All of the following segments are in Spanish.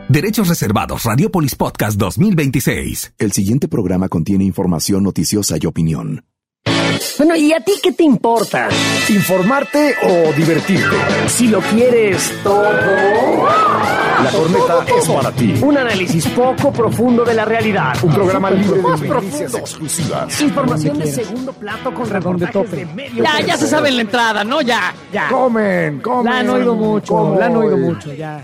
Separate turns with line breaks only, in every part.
Derechos reservados. Radiopolis Podcast 2026.
El siguiente programa contiene información noticiosa y opinión.
Bueno, ¿y a ti qué te importa?
¿Informarte o divertirte?
Si lo quieres todo...
La corneta es para ti.
Un análisis poco profundo de la realidad.
Un programa libre de
más
noticias
profundo.
exclusivas.
Información de segundo plato con reportajes de medio.
Ya se sabe en la entrada, ¿no? Ya.
Comen.
La han oído mucho, ya.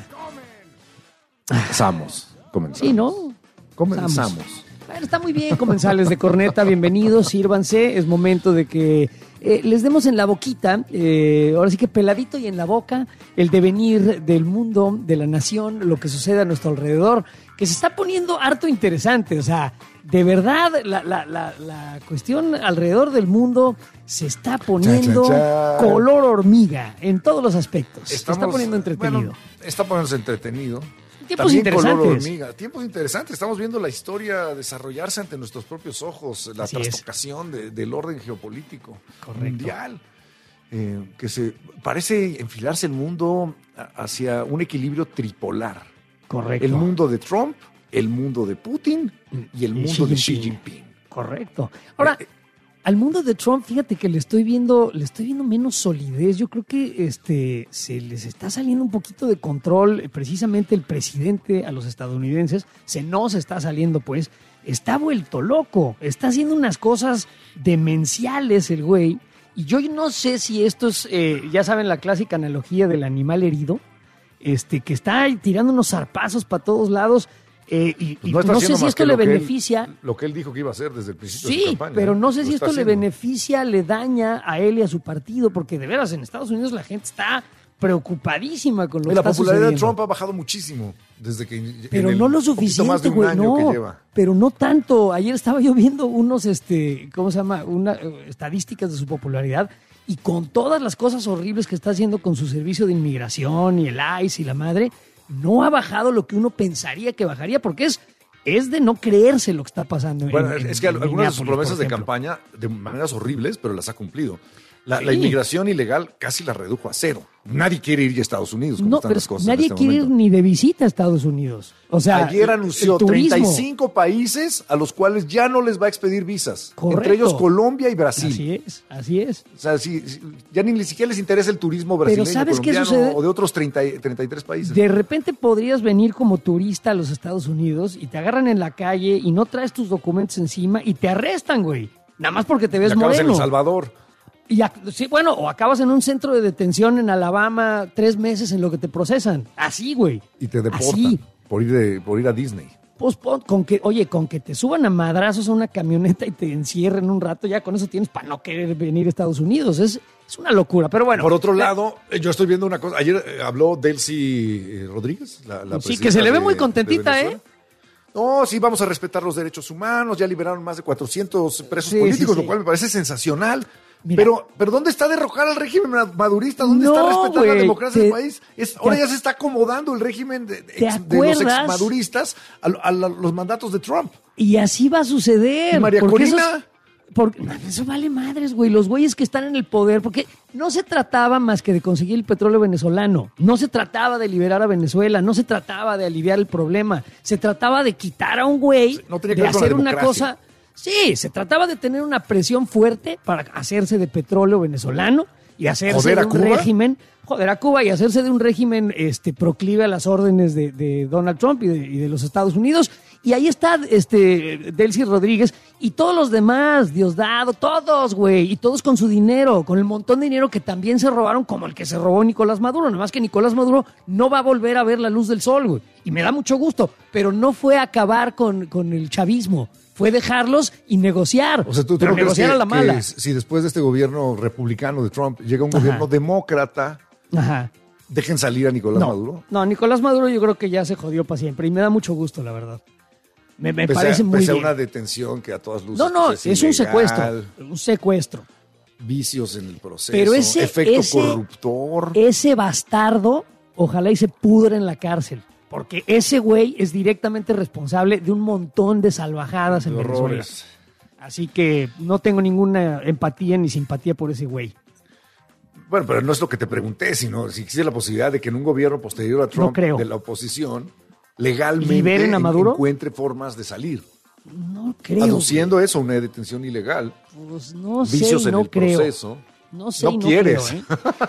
Comenzamos.
Sí, ¿no?
Comenzamos.
Bueno, está muy bien, comensales de corneta, bienvenidos, sírvanse, es momento de que les demos en la boquita, ahora sí que peladito y en la boca, el devenir del mundo, de la nación, lo que sucede a nuestro alrededor, que se está poniendo harto interesante, o sea, de verdad, la cuestión alrededor del mundo se está poniendo color hormiga en todos los aspectos, se está poniendo entretenido.
Bueno, está poniéndose entretenido.
Tiempos
También
interesantes.
color hormiga. Tiempos interesantes. Estamos viendo la historia desarrollarse ante nuestros propios ojos, la trastocación del orden geopolítico mundial, que se parece enfilarse el mundo hacia un equilibrio tripolar.
Correcto.
El mundo de Trump, el mundo de Putin y el mundo de Xi Jinping.
Correcto. Ahora, al mundo de Trump, fíjate que le estoy viendo menos solidez. Yo creo que se les está saliendo un poquito de control. Precisamente el presidente a los estadounidenses se está saliendo, pues. Está vuelto loco. Está haciendo unas cosas demenciales el güey. Y yo no sé si esto es, ya saben, la clásica analogía del animal herido, que está tirando unos zarpazos para todos lados. Y no sé si esto le beneficia.
Lo que él dijo que iba a hacer desde el principio de su campaña.
Sí, pero no sé si esto le beneficia, le daña a él y a su partido, porque de veras en Estados Unidos la gente está preocupadísima con lo que está sucediendo.
La popularidad de Trump ha bajado muchísimo desde que...
Pero no lo suficiente, güey, no. Pero no tanto. Ayer estaba yo viendo unos, estadísticas de su popularidad y con todas las cosas horribles que está haciendo con su servicio de inmigración y el ICE y la madre... no ha bajado lo que uno pensaría que bajaría, porque es de no creerse lo que está pasando.
Bueno, es que algunas de sus promesas de campaña, de maneras horribles, pero las ha cumplido. La inmigración ilegal casi la redujo a cero. Nadie quiere ir a Estados Unidos.
No, pero nadie quiere ir ni de visita a Estados Unidos. O sea,
ayer anunció 35 países a los cuales ya no les va a expedir visas.
Correcto.
Entre ellos Colombia y Brasil.
Así es.
O sea, ya ni siquiera les interesa el turismo brasileño,
pero ¿sabes qué
colombiano
sucede?
O de otros 33 países.
De repente podrías venir como turista a los Estados Unidos y te agarran en la calle y no traes tus documentos encima y te arrestan, güey. Nada más porque te ves moreno.
Acabas en El Salvador.
O acabas en un centro de detención en Alabama 3 meses en lo que te procesan. Así, güey.
Y te deportan por ir a Disney.
Pues con que te suban a madrazos a una camioneta y te encierren un rato, ya con eso tienes para no querer venir a Estados Unidos. Es una locura, pero bueno.
Por otro lado, yo estoy viendo una cosa. Ayer habló Delcy Rodríguez, la
sí, que se le ve muy contentita, ¿eh?
No, sí, vamos a respetar los derechos humanos. Ya liberaron más de 400 presos políticos, lo cual me parece sensacional. Mira, pero ¿dónde está derrocar al régimen madurista? ¿Dónde está respetando la democracia del país? Ahora ya se está acomodando el régimen de los exmaduristas a los mandatos de Trump.
Y así va a suceder.
¿Y María Corina?
Eso vale madres, güey. Los güeyes que están en el poder, porque no se trataba más que de conseguir el petróleo venezolano. No se trataba de liberar a Venezuela. No se trataba de aliviar el problema. Se trataba de quitar a un güey, de hacer una cosa... Sí, se trataba de tener una presión fuerte para hacerse de petróleo venezolano y hacerse de un régimen, joder a Cuba y hacerse de un régimen proclive a las órdenes de Donald Trump y de los Estados Unidos. Y ahí está Delcy Rodríguez y todos los demás, Diosdado, todos, güey, y todos con su dinero, con el montón de dinero que también se robaron, como el que se robó Nicolás Maduro. Nada más que Nicolás Maduro no va a volver a ver la luz del sol, güey. Y me da mucho gusto, pero no fue acabar con el chavismo. Fue dejarlos y negociar.
O sea, ¿tú
pero negociar a la mala.
Si después de este gobierno republicano de Trump llega un gobierno demócrata, dejen salir a Nicolás Maduro?
No, Nicolás Maduro yo creo que ya se jodió para siempre y me da mucho gusto, la verdad. Me parece muy bien.
Una detención que a todas luces
No, es ilegal, un secuestro.
Vicios en el proceso,
pero
efecto corruptor.
Ese bastardo, ojalá y se pudre en la cárcel. Porque ese güey es directamente responsable de un montón de salvajadas en Venezuela. Así que no tengo ninguna empatía ni simpatía por ese güey.
Bueno, pero no es lo que te pregunté, sino si existe la posibilidad de que en un gobierno posterior a Trump de la oposición legalmente
¿Liberen a Maduro?
encuentre formas de salir.
No creo.
Aduciendo eso, una detención ilegal.
Pues no sé,
Vicios en
no
el
creo.
proceso.
No sé,
no
y no
quieres.
creo,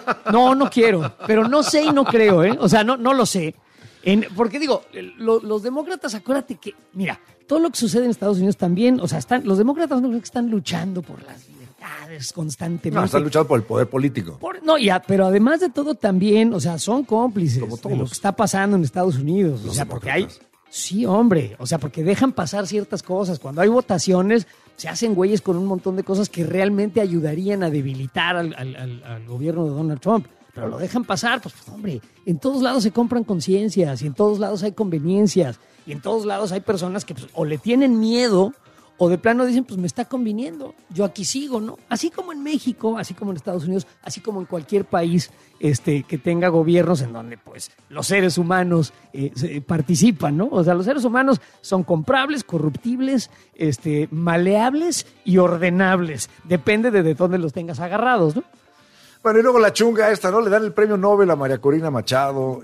No quiero, pero no sé y no creo, O sea, no lo sé. Porque digo, los demócratas, acuérdate que, mira, todo lo que sucede en Estados Unidos también, o sea, los demócratas no creo que están luchando por las libertades constantemente.
No, están luchando por el poder político.
Pero además de todo también, o sea, son cómplices
Como todos.
de lo que está pasando en Estados Unidos.
Los
O sea, porque
demócratas.
sí, hombre, o sea, porque dejan pasar ciertas cosas. Cuando hay votaciones, se hacen güeyes con un montón de cosas que realmente ayudarían a debilitar al gobierno de Donald Trump. Pero lo dejan pasar, pues hombre, en todos lados se compran conciencias y en todos lados hay conveniencias y en todos lados hay personas que pues, o le tienen miedo o de plano dicen, pues me está conviniendo, yo aquí sigo, ¿no? Así como en México, así como en Estados Unidos, así como en cualquier país que tenga gobiernos en donde pues los seres humanos participan, ¿no? O sea, los seres humanos son comprables, corruptibles, maleables y ordenables. Depende de dónde los tengas agarrados, ¿no?
Bueno, y luego la chunga esta, ¿no? Le dan el premio Nobel a María Corina Machado,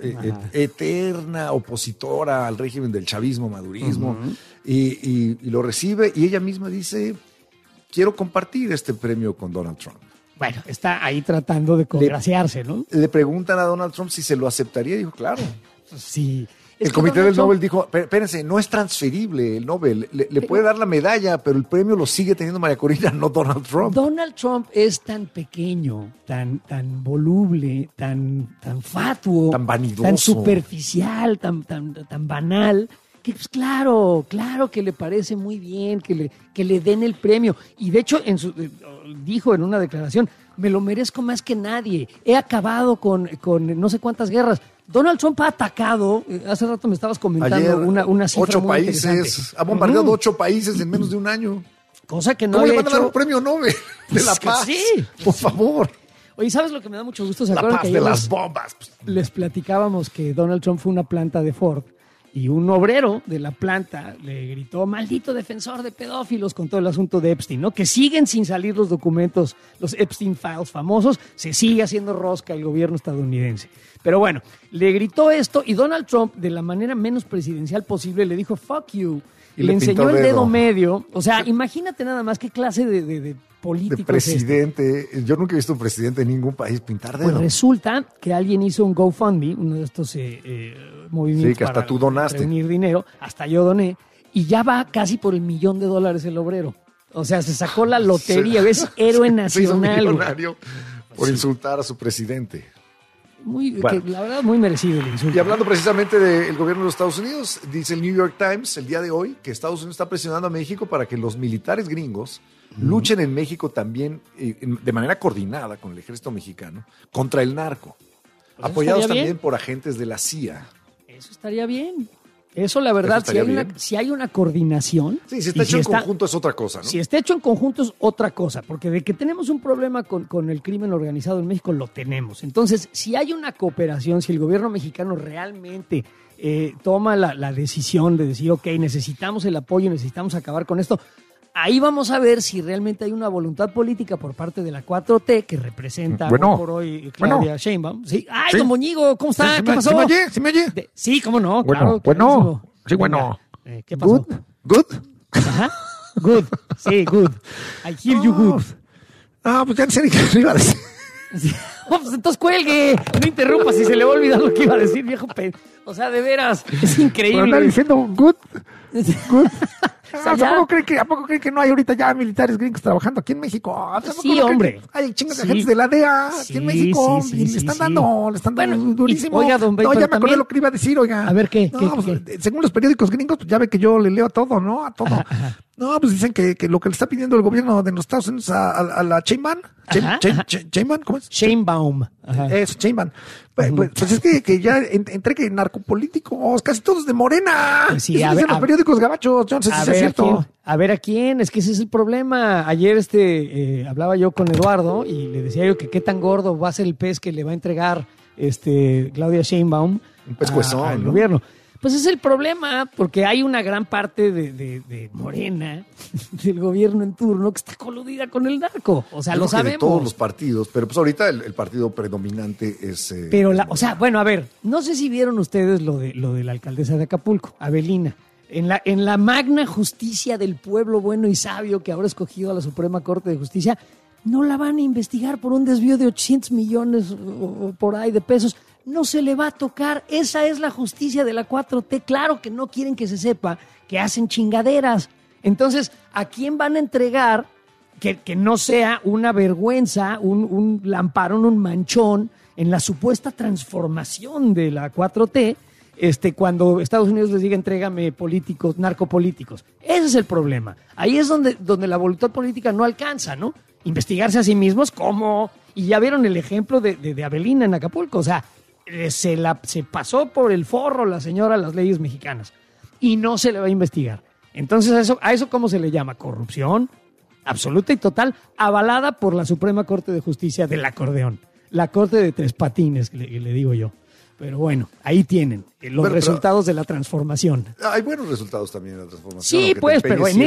eterna opositora al régimen del chavismo, madurismo, y lo recibe y ella misma dice, quiero compartir este premio con Donald Trump.
Bueno, está ahí tratando de congraciarse, ¿no?
Le preguntan a Donald Trump si se lo aceptaría y dijo, claro.
Sí.
El comité del Nobel dijo, espérense, no es transferible el Nobel, le puede dar la medalla, pero el premio lo sigue teniendo María Corina, no Donald Trump.
Donald Trump es tan pequeño, tan voluble, tan fatuo,
tan vanidoso,
tan superficial, tan banal, que pues claro que le parece muy bien que le den el premio. Y de hecho dijo en una declaración, me lo merezco más que nadie, he acabado con no sé cuántas guerras. Donald Trump ha atacado, hace rato me estabas comentando
ayer,
una cifra
8
muy
países,
interesante.
ha bombardeado 8 países en menos de un año.
Cosa que no
¿Cómo
había
le van a dar
hecho?
un premio Nobel de la
Es que
paz?
sí.
Por favor.
Oye, ¿sabes lo que me da mucho gusto? ¿Se
La
acuerdan
paz
que
de
ayer
las bombas.
les platicábamos que Donald Trump fue una planta de Ford y un obrero de la planta le gritó, maldito defensor de pedófilos, con todo el asunto de Epstein, ¿no? Que siguen sin salir los documentos, los Epstein Files famosos, se sigue haciendo rosca el gobierno estadounidense. Pero bueno, le gritó esto y Donald Trump, de la manera menos presidencial posible, le dijo, fuck you.
Y
le
le
enseñó
pintó
el dedo
dedo.
medio. O sea, imagínate nada más qué clase de político
De presidente. Yo nunca he visto un presidente de ningún país pintar dedo.
Pues resulta que alguien hizo un GoFundMe, uno de estos movimientos
Sí, que hasta
para
tú donaste.
reunir dinero, hasta yo doné, y ya va casi por $1 millón el obrero. O sea, se sacó la lotería, es héroe
Se hizo
nacional. güey.
millonario por insultar a su presidente.
Que la verdad, muy merecido el insulto.
Y hablando precisamente del gobierno de los Estados Unidos, dice el New York Times el día de hoy que Estados Unidos está presionando a México para que los militares gringos luchen en México también de manera coordinada con el ejército mexicano contra el narco,
Pues
apoyados
estaría
también
bien.
por agentes de la CIA.
Eso estaría bien. Eso, la verdad,
Eso estaría
si hay una coordinación.
Sí, si está
y
hecho en conjunto es otra cosa, ¿no?
Si está hecho en conjunto es otra cosa, porque de que tenemos un problema con el crimen organizado en México, lo tenemos. Entonces, si hay una cooperación, si el gobierno mexicano realmente toma la decisión de decir, ok, necesitamos el apoyo, necesitamos acabar con esto, ahí vamos a ver si realmente hay una voluntad política por parte de la 4T que representa
Bueno,
hoy por hoy Claudia Sheinbaum. ¿Sí? ¡Ay, don Moñigo! ¿Cómo está?
Sí,
¿Qué pasó?
¿Sí me oye?
Sí, cómo no,
Bueno,
claro.
bueno.
clarísimo.
Sí, bueno.
Venga, ¿qué pasó?
Good.
Ajá. Good. Sí, good. I hear you good.
Ah, pues ya no sé ni qué le iba a decir.
Oh, pues entonces cuelgue. No interrumpa si se le va a olvidar lo que iba a decir, viejo. O sea, de veras, es
Pero
increíble.
andar diciendo good. Good.
O sea,
¿A
ya-
poco creen que no hay ahorita ya militares gringos trabajando aquí en México? ¿A poco
Sí,
no creen
hombre.
que Hay chingas de
Sí.
agentes de la DEA aquí en
Sí,
México
sí, sí,
y
sí,
le están
sí.
dando
Bueno, y-
durísimo.
oiga, don Bey,
no,
pero
ya me acordé
también-
lo que iba a decir, oiga.
A ver, ¿qué?
No,
¿Qué?
pues, según los periódicos gringos, pues ya ve que yo le leo todo, ¿no? A todo. No, pues dicen que lo que le está pidiendo el gobierno de los Estados Unidos a la Sheinbaum,
Ajá.
Sheinbaum, ¿cómo es?
Sheinbaum. Ajá.
Eso, Sheinbaum. Pues es que ya entregue narcopolíticos, casi todos de Morena.
Pues sí,
Eso
a
dicen
ver,
los periódicos gabachos, yo no sé si sea cierto.
A ver a quién, es que ese es el problema. Ayer hablaba yo con Eduardo y le decía yo que qué tan gordo va a ser el pez que le va a entregar Claudia Sheinbaum
Un pescuezón,
al
¿no?
gobierno. Pues es el problema, porque hay una gran parte de Morena, del gobierno en turno, que está coludida con el narco. O sea,
Yo
lo
creo que
sabemos.
de todos los partidos, pero pues ahorita el partido predominante es...
Pero,
es
o sea, bueno, a ver, no sé si vieron ustedes lo de la alcaldesa de Acapulco, Avelina. En la magna justicia del pueblo bueno y sabio que ahora ha escogido a la Suprema Corte de Justicia, no la van a investigar por un desvío de 800 millones o por ahí de pesos. No se le va a tocar. Esa es la justicia de la 4T. Claro que no quieren que se sepa que hacen chingaderas. Entonces, ¿a quién van a entregar que no sea una vergüenza, un lamparón, un manchón en la supuesta transformación de la 4T? Cuando Estados Unidos les diga entrégame políticos, narcopolíticos. Ese es el problema. Ahí es donde la voluntad política no alcanza, ¿no? Investigarse a sí mismos, ¿cómo? Y ya vieron el ejemplo de Avelina en Acapulco. O sea, se pasó por el forro la señora las leyes mexicanas y no se le va a investigar. Entonces, ¿a eso cómo se le llama? Corrupción absoluta y total, avalada por la Suprema Corte de Justicia del acordeón. La Corte de Tres Patines, que le digo yo. Pero bueno, ahí tienen los resultados de la transformación.
Hay buenos resultados también de la transformación.
Sí, pues, pero en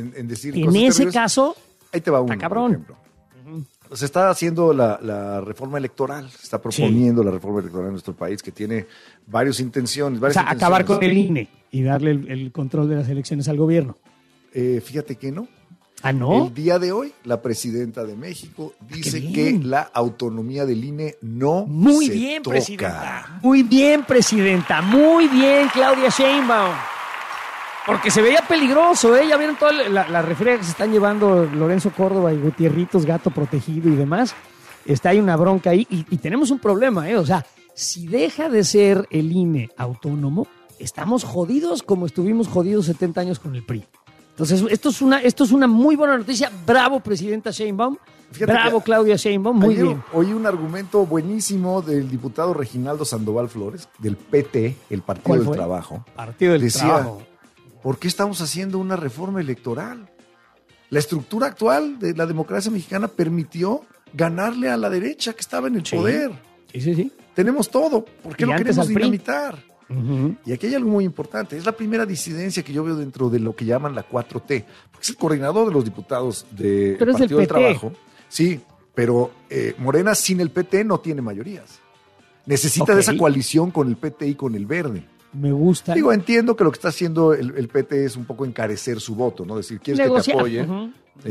ese caso,
ahí te va uno,
cabrón.
por ejemplo. Se está haciendo la reforma electoral, se está proponiendo la reforma electoral en nuestro país, que tiene varias intenciones.
Acabar con el INE y darle el control de las elecciones al gobierno.
Fíjate que no.
¿Ah, no?
El día de hoy, la presidenta de México dice que la autonomía del INE no
Muy
se
bien,
toca.
presidenta. Muy bien, presidenta. Muy bien, Claudia Sheinbaum. Porque se veía peligroso, ¿eh? Ya vieron toda la refriega que se están llevando Lorenzo Córdoba y Gutierritos, gato protegido y demás. Hay una bronca ahí y tenemos un problema, ¿eh? O sea, si deja de ser el INE autónomo, estamos jodidos como estuvimos jodidos 70 años con el PRI. Entonces, esto es una muy buena noticia. Bravo, presidenta Sheinbaum.
Fíjate
Bravo, Claudia Sheinbaum. Muy bien.
Oí un argumento buenísimo del diputado Reginaldo Sandoval Flores, del PT, el Partido
¿Cuál
del
fue?
Trabajo.
Partido del Trabajo.
¿Por qué estamos haciendo una reforma electoral? La estructura actual de la democracia mexicana permitió ganarle a la derecha que estaba en el poder.
Sí.
Tenemos todo. ¿Por qué
Y
lo
antes
queremos
al PRI.
dinamitar?
Uh-huh.
Y aquí hay algo muy importante. Es la primera disidencia que yo veo dentro de lo que llaman la 4T. Porque es el coordinador de los diputados del
Pero es
Partido
del
del
PT.
Trabajo. Sí, pero Morena sin el PT no tiene mayorías. Necesita de esa coalición con el PT y con el Verde.
Me gusta.
Digo, entiendo que lo que está haciendo el PT es un poco encarecer su voto, ¿no? Decir, ¿quieres
negociar?
Que te apoye?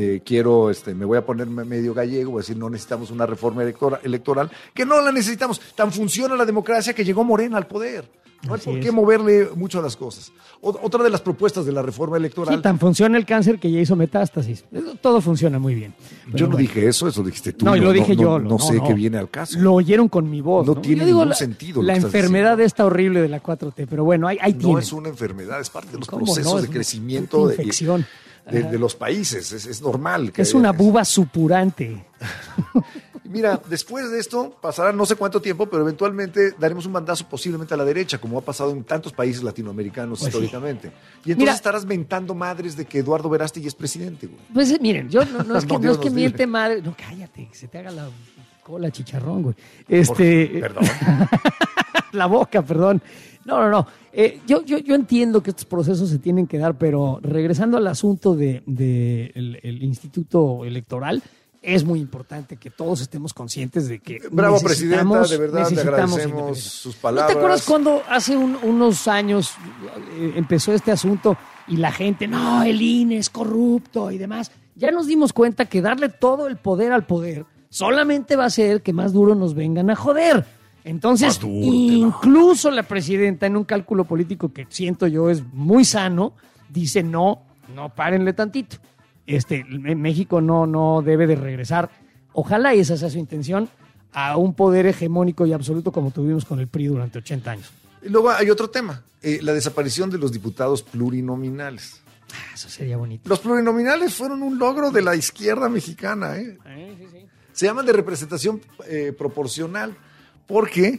Me voy a poner medio gallego, voy a decir, no necesitamos una reforma electoral, que no la necesitamos. Tan funciona la democracia que llegó Morena al poder. No hay por qué moverle mucho a las cosas. Otra de las propuestas de la reforma electoral.
Sí, tan funciona el cáncer que ya hizo metástasis. Todo funciona muy bien.
Yo no dije eso dijiste tú.
No, lo dije yo.
No sé qué viene al caso.
Lo oyeron con mi voz.
No tiene ningún sentido.
La enfermedad esta horrible de la 4T, pero bueno, ahí tiene.
No es una enfermedad, es parte de los procesos de crecimiento
infección.
De los países. Es normal.
Es una buba supurante.
Mira, después de esto pasará no sé cuánto tiempo, pero eventualmente daremos un bandazo posiblemente a la derecha, como ha pasado en tantos países latinoamericanos históricamente. Sí. Y entonces estarás mentando madres de que Eduardo Verástegui es presidente, güey.
Pues miren, yo no es que miente madre. No, cállate, que se te haga la cola chicharrón, güey.
Perdón.
La boca, perdón. No. Yo entiendo que estos procesos se tienen que dar, pero regresando al asunto del Instituto Electoral, es muy importante que todos estemos conscientes de que
Bravo, presidenta, de verdad le agradecemos sus palabras.
¿No te acuerdas cuando hace unos años empezó este asunto y la gente, no, el INE es corrupto y demás? Ya nos dimos cuenta que darle todo el poder al poder solamente va a hacer que más duro nos vengan a joder. Entonces, incluso la presidenta, en un cálculo político que siento yo es muy sano, dice no, párenle tantito. México no debe de regresar, ojalá esa sea su intención, a un poder hegemónico y absoluto como tuvimos con el PRI durante 80 años.
Y luego hay otro tema, la desaparición de los diputados plurinominales.
Eso sería bonito.
Los plurinominales fueron un logro de la izquierda mexicana.
Sí.
Se llaman de representación proporcional porque,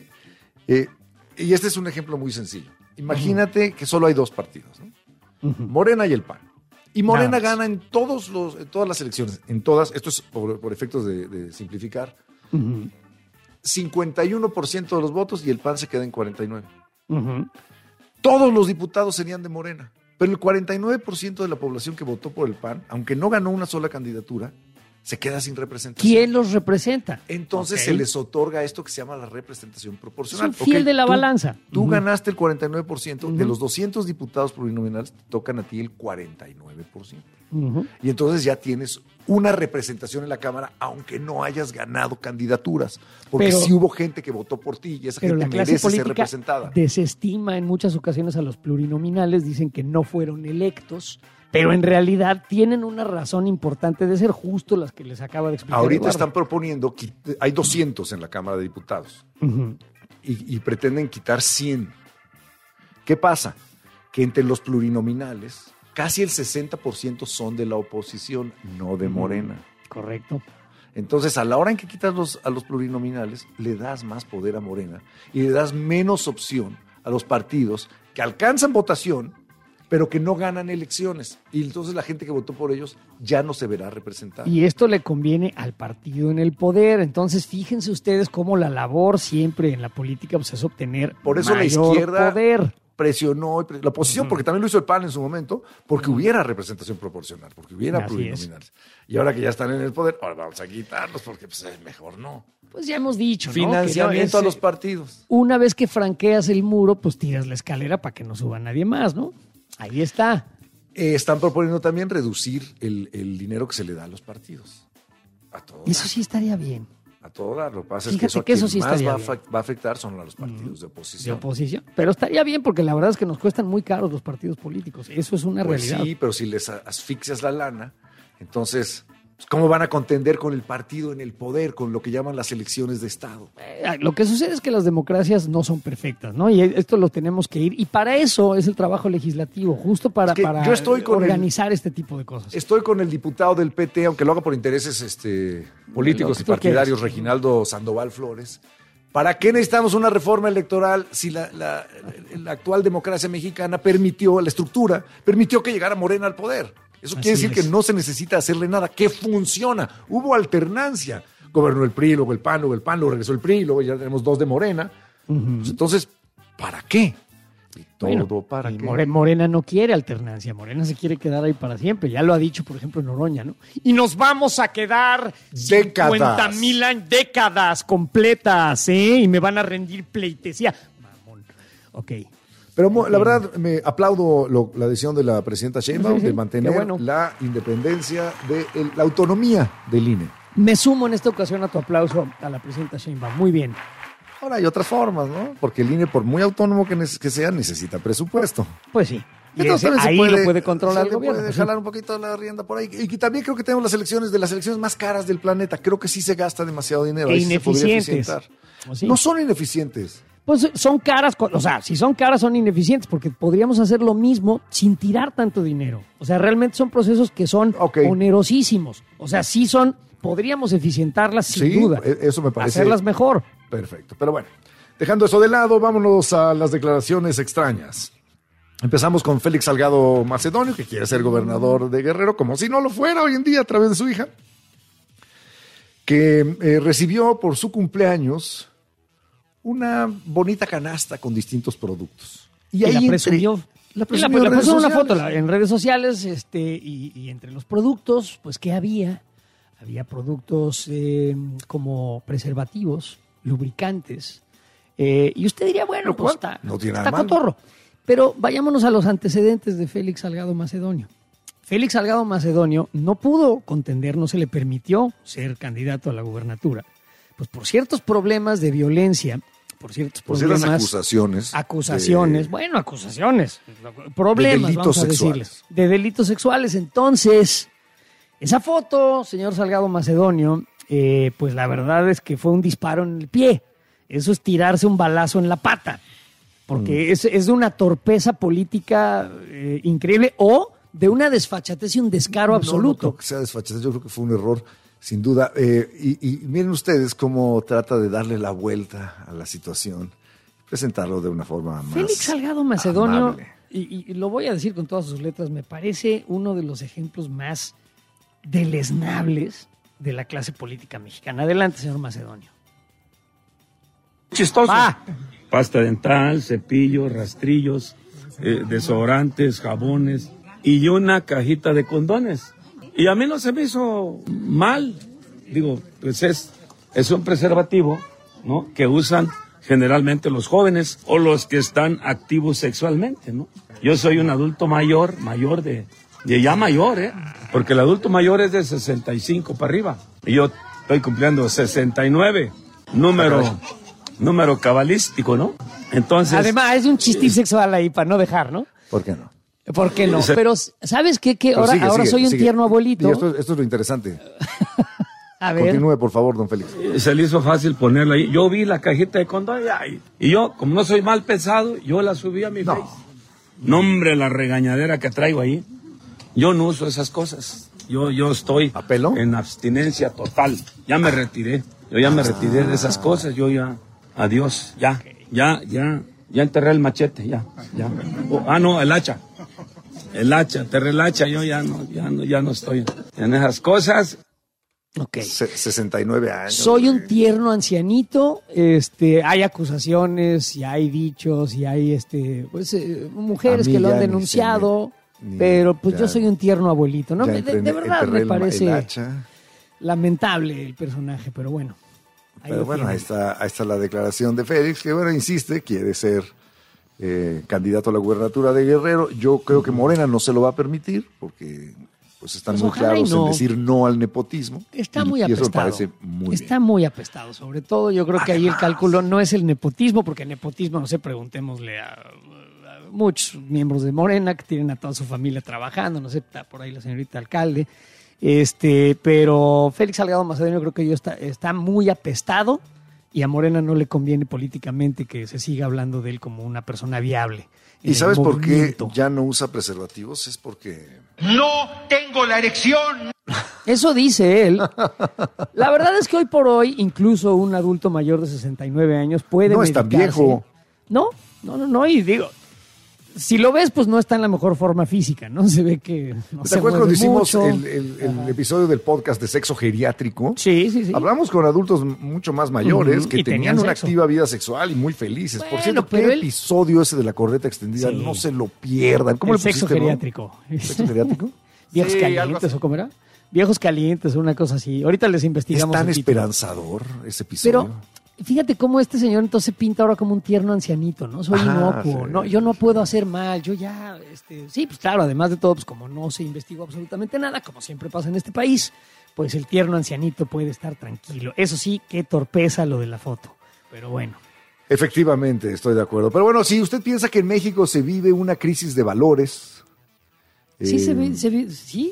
y este es un ejemplo muy sencillo, imagínate que solo hay dos partidos, ¿no? Morena y el PAN. Y Morena gana en todas las elecciones, esto es por efectos de simplificar, 51% de los votos y el PAN se queda en 49%. todos los diputados serían de Morena. Pero el 49% de la población que votó por el PAN, aunque no ganó una sola candidatura, se queda sin representación.
¿Quién los representa?
Entonces se les otorga esto que se llama la representación proporcional.
Es un fiel de la balanza.
Tú ganaste el 49%, de los 200 diputados plurinominales te tocan a ti el 49%. Y entonces ya tienes una representación en la Cámara, aunque no hayas ganado candidaturas. Porque sí hubo gente que votó por ti y esa gente merece ser representada.
Desestima en muchas ocasiones a los plurinominales, dicen que no fueron electos, pero en realidad tienen una razón importante de ser, justo las que les acaba de explicar.
Ahorita
Eduardo.
están proponiendo, hay 200 en la Cámara de Diputados y pretenden quitar 100. ¿Qué pasa? Que entre los plurinominales, casi el 60% son de la oposición, no de Morena.
Correcto.
Entonces, a la hora en que quitas a los plurinominales, le das más poder a Morena y le das menos opción a los partidos que alcanzan votación, pero que no ganan elecciones. Y entonces la gente que votó por ellos ya no se verá representada.
Y esto le conviene al partido en el poder. Entonces, fíjense ustedes cómo la labor siempre en la política pues, es obtener
por eso
mayor
la izquierda
poder.
Presionó la oposición, porque también lo hizo el PAN en su momento, porque hubiera representación proporcional, porque hubiera plurinominales. Y ahora que ya están en el poder, ahora vamos a quitarlos porque pues, mejor no.
Pues ya hemos dicho, ¿no?
Financiamiento a los partidos.
Una vez que franqueas el muro, pues tiras la escalera para que no suba nadie más, ¿no? Ahí está.
Están proponiendo también reducir el dinero que se le da a los partidos. A todo
Eso
dar.
Sí estaría bien.
A todo dar. Lo que pasa
Fíjate
es que
que eso
a
sí
quien más
estaría
va a afectar son a los partidos de
De
oposición.
oposición. Pero estaría bien porque la verdad es que nos cuestan muy caros los partidos políticos. Eso es una
Pues
realidad.
sí, pero si les asfixias la lana, entonces, ¿cómo van a contender con el partido en el poder, con lo que llaman las elecciones de Estado?
Lo que sucede es que las democracias no son perfectas, ¿no? Y esto lo tenemos que ir. Y para eso es el trabajo legislativo, justo para,
Es que yo estoy con
organizar este tipo de cosas.
Estoy con el diputado del PT, aunque lo haga por intereses políticos y partidarios, Reginaldo Sandoval Flores. ¿Para qué necesitamos una reforma electoral si la actual democracia mexicana permitió, la estructura, permitió que llegara Morena al poder? Eso quiere decir que no se necesita hacerle nada, que funciona. Hubo alternancia. Gobernó el PRI, luego el PAN, luego regresó el PRI, luego ya tenemos 2 de Morena. Pues entonces, ¿para qué? Y todo para qué.
Morena no quiere alternancia, Morena se quiere quedar ahí para siempre. Ya lo ha dicho, por ejemplo, Noroña, ¿no? Y nos vamos a quedar 50,000 años, décadas completas, ¿eh? Y me van a rendir pleitesía. Mamón. Ok.
Pero la verdad, me aplaudo la decisión de la presidenta Sheinbaum de mantener la independencia, la autonomía del INE.
Me sumo en esta ocasión a tu aplauso a la presidenta Sheinbaum. Muy bien.
Ahora hay otras formas, ¿no? Porque el INE, por muy autónomo que sea, necesita presupuesto.
Pues sí.
Entonces,
ahí lo puede controlar el gobierno.
Puede jalar un poquito la rienda por ahí. Y también creo que tenemos las elecciones más caras del planeta. Creo que sí se gasta demasiado dinero.
E ineficientes.
¿Sí? No son ineficientes.
Pues son caras, o sea, si son caras son ineficientes porque podríamos hacer lo mismo sin tirar tanto dinero. O sea, realmente son procesos que son onerosísimos. O sea, podríamos eficientarlas sin duda.
Eso me parece.
Hacerlas mejor.
Perfecto. Pero bueno, dejando eso de lado, vámonos a las declaraciones extrañas. Empezamos con Félix Salgado Macedonio, que quiere ser gobernador de Guerrero, como si no lo fuera hoy en día a través de su hija, que recibió por su cumpleaños una bonita canasta con distintos productos.
Y ahí la presumió. La puso una foto en redes sociales y entre los productos, pues, ¿qué había? Había productos como preservativos, lubricantes. Y usted diría, bueno, pues está cotorro. Pero vayámonos a los antecedentes de Félix Salgado Macedonio. Félix Salgado Macedonio no pudo contender, no se le permitió ser candidato a la gubernatura, pues por ciertos problemas de violencia, por ciertas
acusaciones.
Acusaciones. Problemas, vamos a decirles. De delitos sexuales. Entonces, esa foto, señor Salgado Macedonio, pues la verdad es que fue un disparo en el pie. Eso es tirarse un balazo en la pata. Porque es de una torpeza política increíble o de una desfachatez y un descaro absoluto.
No creo que sea desfachatez, yo creo que fue un error, sin duda. Y miren ustedes cómo trata de darle la vuelta a la situación, presentarlo de una forma más
Félix Salgado Macedonio,
amable.
Y lo voy a decir con todas sus letras, me parece uno de los ejemplos más deleznables de la clase política mexicana. Adelante, señor Macedonio.
Chistoso. Pasta dental, cepillo, rastrillos, desodorantes, jabones y una cajita de condones. Y a mí no se me hizo mal. Digo, pues es un preservativo, ¿no?, que usan generalmente los jóvenes o los que están activos sexualmente, ¿no? Yo soy un adulto mayor de ya mayor, porque el adulto mayor es de 65 para arriba. Y yo estoy cumpliendo 69, número cabalístico, ¿no? Entonces...
Además, es un chistín sexual ahí para no dejar, ¿no?
¿Por qué no?
¿Por qué no? Pero, ¿sabes qué? Que ahora soy un tierno abuelito.
Y esto es lo interesante.
A ver.
Continúe, por favor, don Félix.
Se le hizo fácil ponerla ahí. Yo vi la cajita de condón y yo, como no soy mal pensado, yo la subí a mi Face. No, hombre, la regañadera que traigo ahí. Yo no uso esas cosas. Yo estoy en abstinencia total. Ya me retiré. Yo ya me retiré de esas cosas. Yo ya, adiós, ya enterré el machete, ya. No, el hacha, enterré el hacha. Yo ya no estoy en esas cosas.
Ok.
69 años.
Soy un tierno ancianito. Hay acusaciones y hay dichos y hay mujeres que lo han denunciado. Pero pues yo soy un tierno abuelito, ¿no? De verdad me parece lamentable el personaje, pero bueno.
Pero bueno, ahí está la declaración de Félix, que bueno, insiste, quiere ser candidato a la gubernatura de Guerrero. Yo creo que Morena no se lo va a permitir, porque pues están muy claros en decir no al nepotismo.
Está muy apestado.
Y eso me parece muy
bien. Muy apestado, sobre todo yo creo que ahí el cálculo no es el nepotismo, porque el nepotismo, no sé, preguntémosle a muchos miembros de Morena que tienen a toda su familia trabajando, no sé, está por ahí la señorita alcalde, pero Félix Salgado Macedonio creo que está muy apestado y a Morena no le conviene políticamente que se siga hablando de él como una persona viable.
¿Y sabes por qué ya no usa preservativos? Es porque...
¡No tengo la erección!
Eso dice él. La verdad es que hoy por hoy, incluso un adulto mayor de 69 años puede
no es tan viejo.
No, y digo... Si lo ves, pues no está en la mejor forma física, ¿no? Se ve que no se mueve
cuando hicimos
mucho.
el episodio del podcast de sexo geriátrico?
Sí.
Hablamos con adultos mucho más mayores que tenían una activa vida sexual y muy felices. Por cierto, ¿qué episodio ese de la corneta extendida? Sí. No se lo pierdan. ¿Cómo
el
le pusiste,
sexo geriátrico.
¿Sexo geriátrico?
Viejos calientes, ¿o cómo era? Viejos calientes, una cosa así. Ahorita les investigamos.
Es tan esperanzador ese episodio.
Pero... fíjate cómo este señor entonces pinta ahora como un tierno ancianito, ¿no? Soy inocuo, no, yo no puedo hacer mal, yo ya, sí, pues claro, además de todo, pues como no se investigó absolutamente nada, como siempre pasa en este país, pues el tierno ancianito puede estar tranquilo. Eso sí, qué torpeza lo de la foto, pero bueno.
Efectivamente, estoy de acuerdo. Pero bueno, si usted piensa que en México se vive una crisis de valores...
Sí, se vive, ¿sí?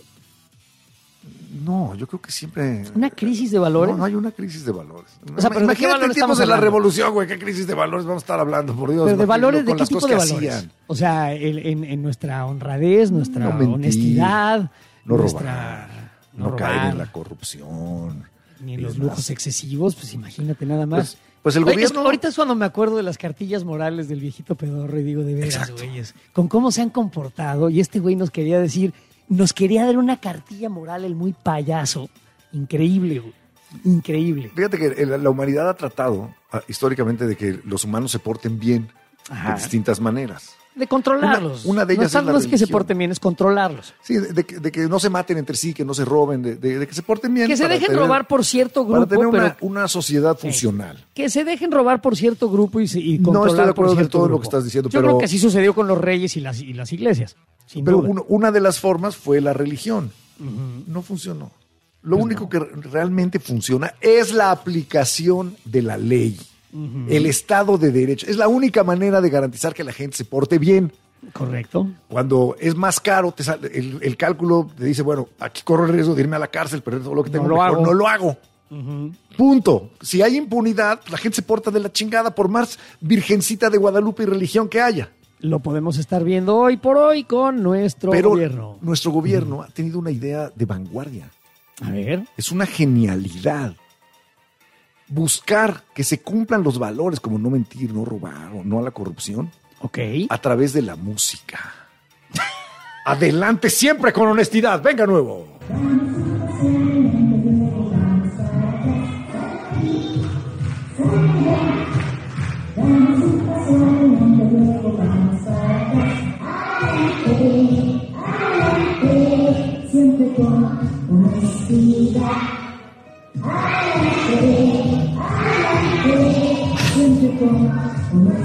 No, yo creo que siempre...
¿Una crisis de valores?
No hay una crisis de valores.
O sea, pero
imagínate en tiempos de la revolución, güey, ¿qué crisis de valores vamos a estar hablando? Por Dios.
¿Pero de valores de qué tipo de valores? O sea, en nuestra honradez, nuestra honestidad...
No robar, no caer en la corrupción.
Ni en los lujos excesivos, pues imagínate nada más.
Pues el gobierno...
ahorita es cuando me acuerdo de las cartillas morales del viejito pedorro y digo, de veras, güeyes, con cómo se han comportado. Y este güey nos quería dar una cartilla moral, el muy payaso. Increíble, güey. Increíble.
Fíjate que la humanidad ha tratado históricamente de que los humanos se porten bien de distintas maneras.
De controlarlos.
Una de ellas
no es que se porten bien, es controlarlos.
Sí, de que no se maten entre sí, que no se roben, de que se porten bien.
Que se dejen robar por cierto grupo.
Para tener una sociedad funcional.
Que se dejen robar por cierto grupo y controlar.
No estoy de acuerdo
con
todo
grupo.
Lo que estás diciendo.
Yo creo que así sucedió con los reyes y las iglesias.
Pero una de las formas fue la religión. No funcionó. Lo único que realmente funciona es la aplicación de la ley. El Estado de Derecho. Es la única manera de garantizar que la gente se porte bien.
Correcto.
Cuando es más caro, te sale, el cálculo te dice, bueno, aquí corro el riesgo de irme a la cárcel, perder todo lo que tengo, no lo hago. Punto. Si hay impunidad, la gente se porta de la chingada por más virgencita de Guadalupe y religión que haya.
Lo podemos estar viendo hoy por hoy con nuestro gobierno.
Nuestro gobierno ha tenido una idea de vanguardia.
A ver.
Es una genialidad. Buscar que se cumplan los valores como no mentir, no robar o no a la corrupción.
Ok.
A través de la música. Adelante siempre con honestidad. Venga nuevo.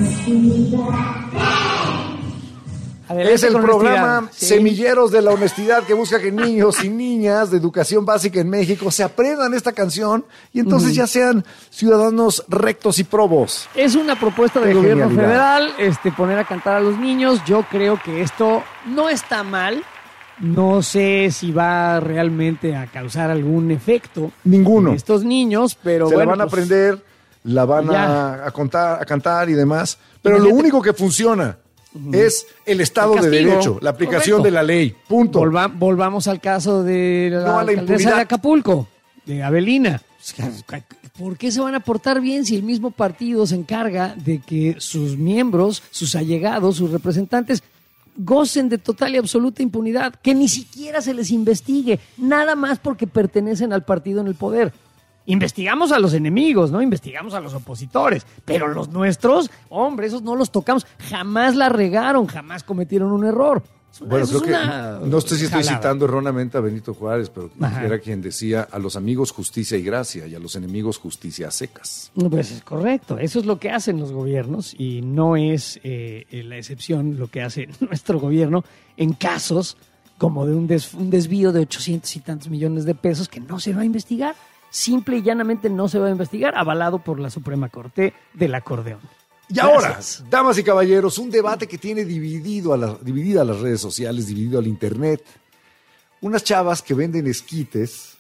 Adelante
Es el
con
programa
honestidad. Sí.
Semilleros de la Honestidad que busca que niños y niñas de educación básica en México se aprendan esta canción y entonces ya sean ciudadanos rectos y probos.
Es una propuesta del
Qué
gobierno
genialidad.
federal, poner a cantar a los niños. Yo creo que esto no está mal. No sé si va realmente a causar algún efecto
Ninguno.
en estos niños, pero
Se
bueno,
la van a
pues,
aprender, la van
ya.
a cantar y demás. Pero lo
Imagínate.
único que funciona es el Estado
El
de
castigo.
Derecho, la aplicación
Correcto.
de la ley. Punto.
Volvamos al caso de la
No a la
alcaldesa
impunidad.
de Acapulco, de Avelina. ¿Por qué se van a portar bien si el mismo partido se encarga de que sus miembros, sus allegados, sus representantes gocen de total y absoluta impunidad, que ni siquiera se les investigue, nada más porque pertenecen al partido en el poder? Investigamos a los enemigos, ¿no? Investigamos a los opositores, pero los nuestros, hombre, esos no los tocamos, jamás la regaron, jamás cometieron un error.
Bueno,
Eso
creo
es
que,
una
no sé si estoy
jalada.
citando erróneamente a Benito Juárez, pero
Ajá.
era quien decía a los amigos justicia y gracia y a los enemigos justicia a secas.
No, pues es correcto, eso es lo que hacen los gobiernos y no es la excepción lo que hace nuestro gobierno en casos como de un desvío de 800 y tantos millones de pesos que no se va a investigar, simple y llanamente no se va a investigar, avalado por la Suprema Corte del acordeón.
Y ahora,
Gracias.
damas y caballeros, un debate que tiene dividida las redes sociales, dividido al internet. Unas chavas que venden esquites